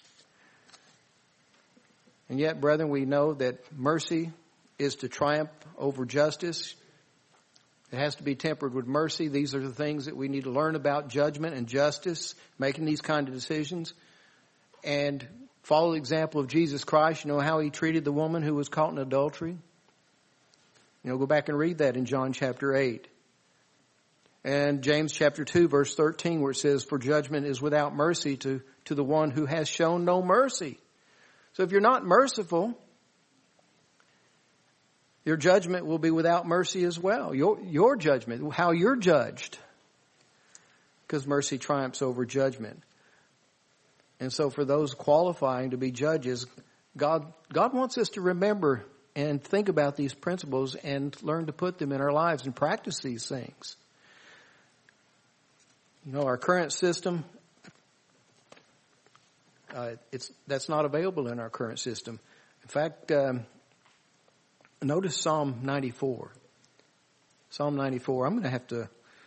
And yet, brethren, we know that mercy is to triumph over justice. It has to be tempered with mercy. These are the things that we need to learn about judgment and justice, making these kind of decisions. And follow the example of Jesus Christ. You know how he treated the woman who was caught in adultery? Go back and read that in John chapter 8. And James chapter 2 verse 13 where it says, for judgment is without mercy to the one who has shown no mercy. So if you're not merciful, your judgment will be without mercy as well. Your judgment, how you're judged. Because mercy triumphs over judgment. And so for those qualifying to be judges, God wants us to remember and think about these principles and learn to put them in our lives and practice these things. Our current system, that's not available in our current system. In fact, notice Psalm 94. Psalm 94. I'm going to have to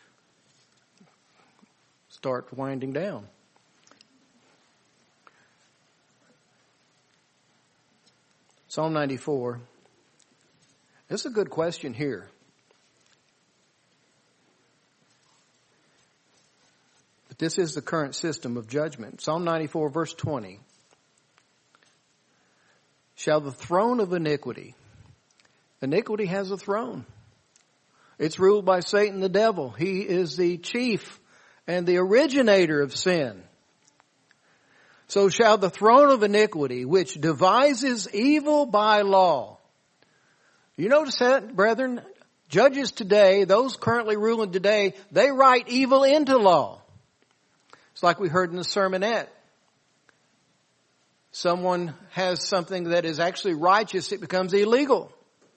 start winding down. Psalm 94. This is a good question here. But this is the current system of judgment. Psalm 94 verse 20. Shall the throne of iniquity. Iniquity has a throne. It's ruled by Satan the devil. He is the chief and the originator of sin. So shall the throne of iniquity, which devises evil by law. You notice that, brethren? Judges today, those currently ruling today, they write evil into law. It's like we heard in the sermonette. Someone has something that is actually righteous, it becomes illegal.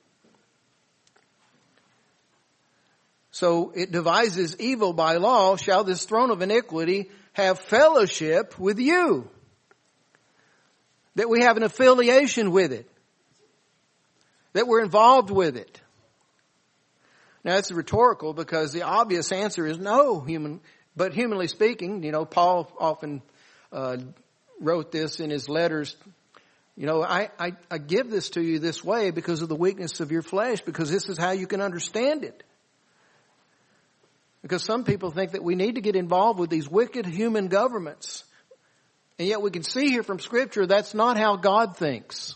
So it devises evil by law. Shall this throne of iniquity have fellowship with you? That we have an affiliation with it. That we're involved with it. Now it's rhetorical because the obvious answer is no. But humanly speaking, Paul often wrote this in his letters. I give this to you this way because of the weakness of your flesh, because this is how you can understand it. Because some people think that we need to get involved with these wicked human governments. And yet we can see here from Scripture that's not how God thinks.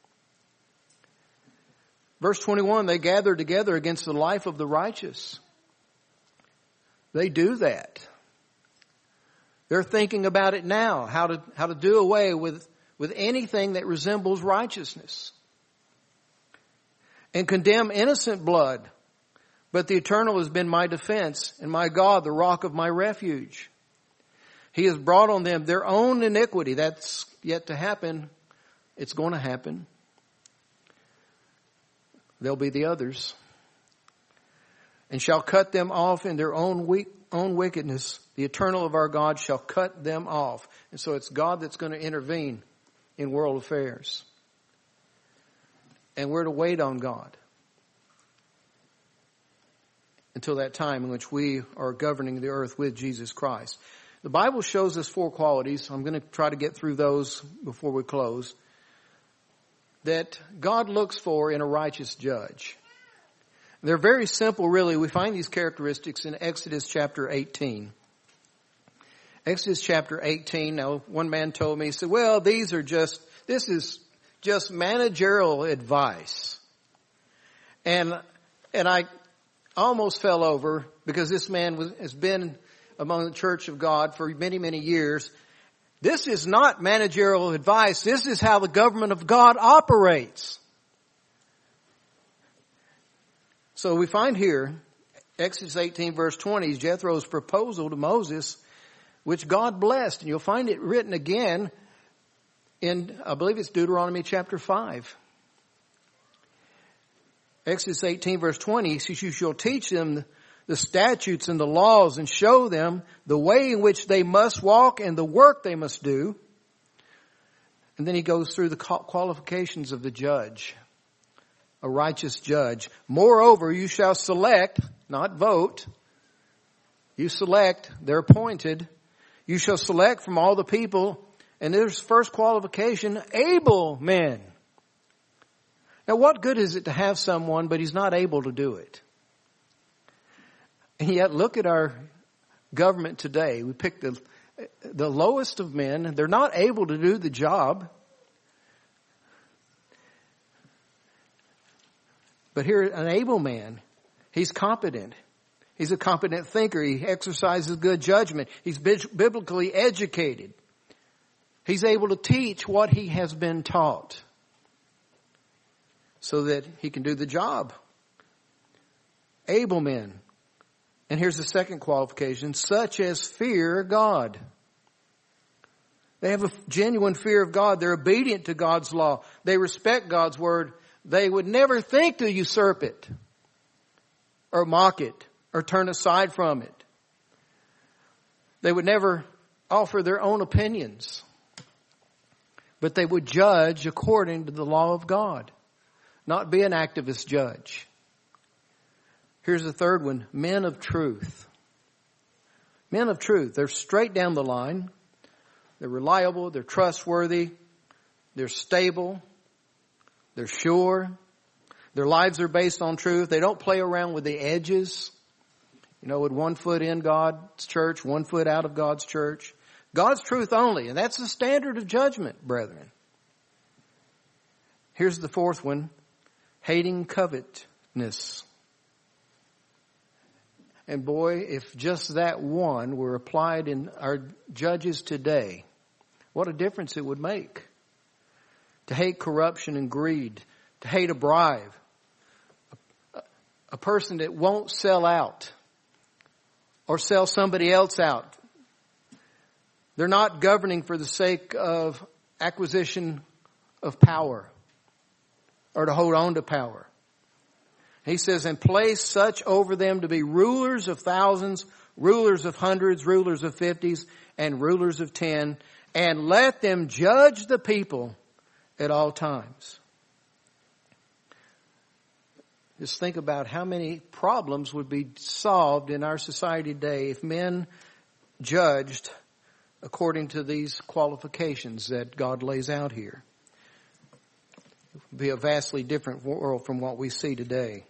Verse 21, they gather together against the life of the righteous. They do that. They're thinking about it now, how to do away with anything that resembles righteousness. And condemn innocent blood. But the Eternal has been my defense, and my God, the rock of my refuge. He has brought on them their own iniquity. That's yet to happen. It's going to happen. There'll be the others. And shall cut them off in their own wickedness. The Eternal of our God shall cut them off. And so it's God that's going to intervene in world affairs. And we're to wait on God until that time in which we are governing the earth with Jesus Christ. The Bible shows us 4 qualities. I'm going to try to get through those before we close. That God looks for in a righteous judge. They're very simple, really. We find these characteristics in Exodus chapter 18. Exodus chapter 18. Now, one man told me, he said, well, this is just managerial advice. And I almost fell over because this man has been among the Church of God for many, many years. This is not managerial advice. This is how the government of God operates. So we find here, Exodus 18 verse 20, Jethro's proposal to Moses, which God blessed. And you'll find it written again in, I believe it's Deuteronomy chapter 5. Exodus 18 verse 20, he says, you shall teach them the statutes and the laws and show them the way in which they must walk and the work they must do. And then he goes through the qualifications of the judge, a righteous judge. Moreover, you shall select, not vote. You select, they're appointed. You shall select from all the people, and there's first qualification, able men. Now what good is it to have someone, but he's not able to do it? And yet look at our government today. We pick the lowest of men. They're not able to do the job. But here, an able man, he's competent. He's a competent thinker. He exercises good judgment. He's biblically educated. He's able to teach what he has been taught so that he can do the job. Able men. And here's the second qualification, such as fear God. They have a genuine fear of God. They're obedient to God's law. They respect God's word. They would never think to usurp it or mock it or turn aside from it. They would never offer their own opinions, but they would judge according to the law of God, not be an activist judge. Here's the third one, men of truth. Men of truth. They're straight down the line. They're reliable. They're trustworthy. They're stable. They're sure. Their lives are based on truth. They don't play around with the edges. You know, with 1 foot in God's church, 1 foot out of God's church. God's truth only. And that's the standard of judgment, brethren. Here's the fourth one, hating covetousness. And boy, if just that one were applied in our judges today, what a difference it would make. To hate corruption and greed, to hate a bribe, a person that won't sell out or sell somebody else out. They're not governing for the sake of acquisition of power or to hold on to power. He says, and place such over them to be rulers of thousands, rulers of hundreds, rulers of 50s, and rulers of 10, and let them judge the people at all times. Just think about how many problems would be solved in our society today if men judged according to these qualifications that God lays out here. It would be a vastly different world from what we see today.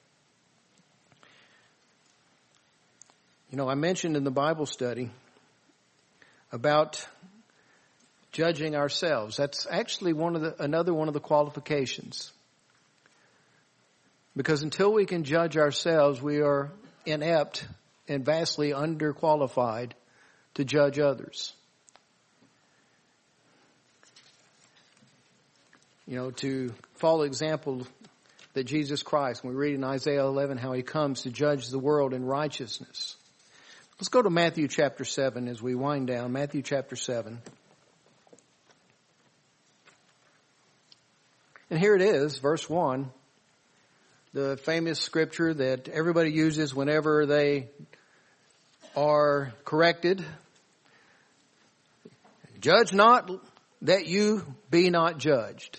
You know, I mentioned in the Bible study about judging ourselves. That's actually another one of the qualifications. Because until we can judge ourselves, we are inept and vastly underqualified to judge others. You know, to follow example that Jesus Christ, when we read in Isaiah 11 how he comes to judge the world in righteousness. Let's go to Matthew chapter 7 as we wind down. Matthew chapter 7. And here it is, verse 1. The famous scripture that everybody uses whenever they are corrected. Judge not that you be not judged.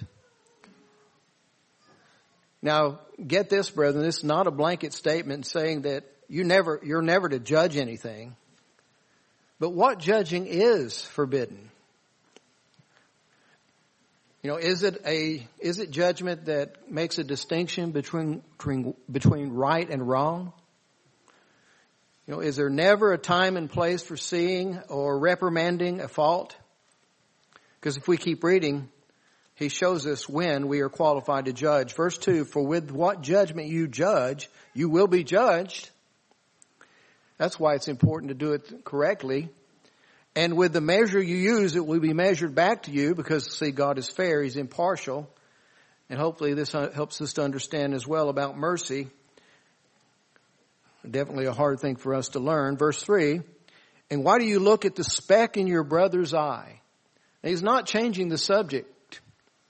Now, get this, brethren. This is not a blanket statement saying that you're never to judge anything. But what judging is forbidden? You know, is it judgment that makes a distinction between right and wrong? You know, is there never a time and place for seeing or reprimanding a fault? Because if we keep reading, he shows us when we are qualified to judge. Verse 2, for with what judgment you judge, you will be judged. That's why it's important to do it correctly. And with the measure you use, it will be measured back to you because, see, God is fair. He's impartial. And hopefully this helps us to understand as well about mercy. Definitely a hard thing for us to learn. Verse 3, and why do you look at the speck in your brother's eye? Now, he's not changing the subject.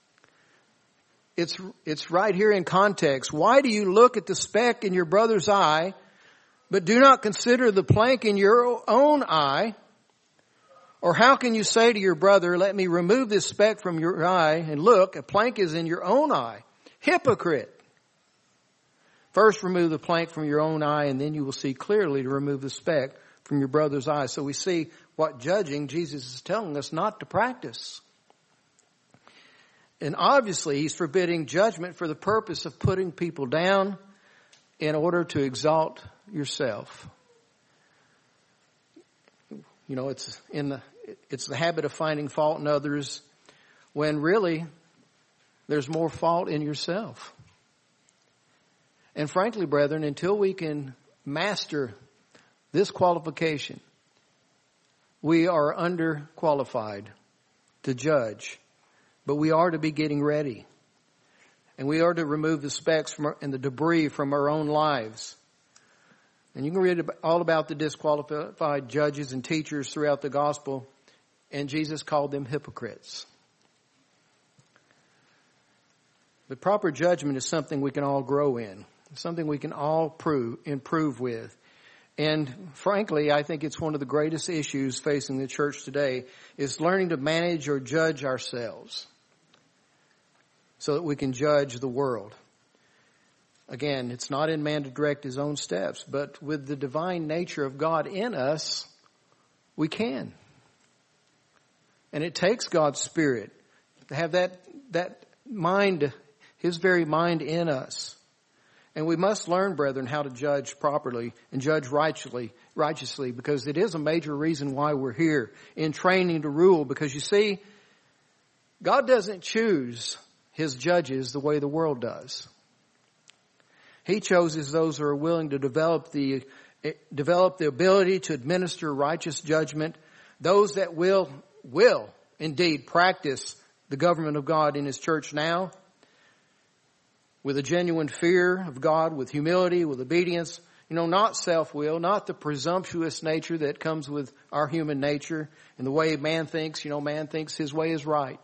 It's right here in context. Why do you look at the speck in your brother's eye, but do not consider the plank in your own eye? Or how can you say to your brother, let me remove this speck from your eye, and look, a plank is in your own eye? Hypocrite! First remove the plank from your own eye, and then you will see clearly to remove the speck from your brother's eye. So we see what judging Jesus is telling us not to practice. And obviously he's forbidding judgment for the purpose of putting people down in order to exalt yourself. You know, it's the habit of finding fault in others when really there's more fault in yourself. And frankly, brethren, until we can master this qualification, we are underqualified to judge. But we are to be getting ready. And we are to remove the specks and the debris from our own lives. And you can read all about the disqualified judges and teachers throughout the gospel. And Jesus called them hypocrites. But proper judgment is something we can all grow in. Something we can all improve with. And frankly, I think it's one of the greatest issues facing the church today is learning to manage or judge ourselves so that we can judge the world. Again, it's not in man to direct his own steps, but with the divine nature of God in us, we can. And it takes God's Spirit to have that mind, His very mind in us. And we must learn, brethren, how to judge properly and judge righteously, because it is a major reason why we're here in training to rule. Because you see, God doesn't choose His judges the way the world does. He chooses those who are willing to develop the ability to administer righteous judgment, those that will indeed practice the government of God in His church now, with a genuine fear of God, with humility, with obedience, not self-will, not the presumptuous nature that comes with our human nature and the way man thinks. Man thinks his way is right.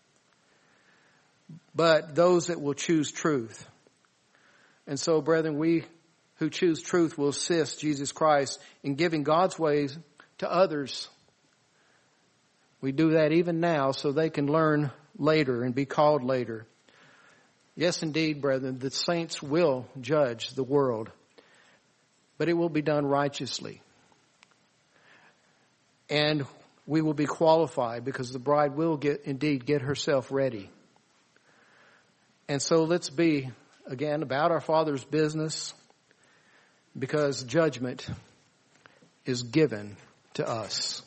But those that will choose truth. And so, brethren, we who choose truth will assist Jesus Christ in giving God's ways to others. We do that even now so they can learn later and be called later. Yes, indeed, brethren, the saints will judge the world, but it will be done righteously. And we will be qualified because the bride will get herself ready. And so let's be, again, about our Father's business, because judgment is given to us.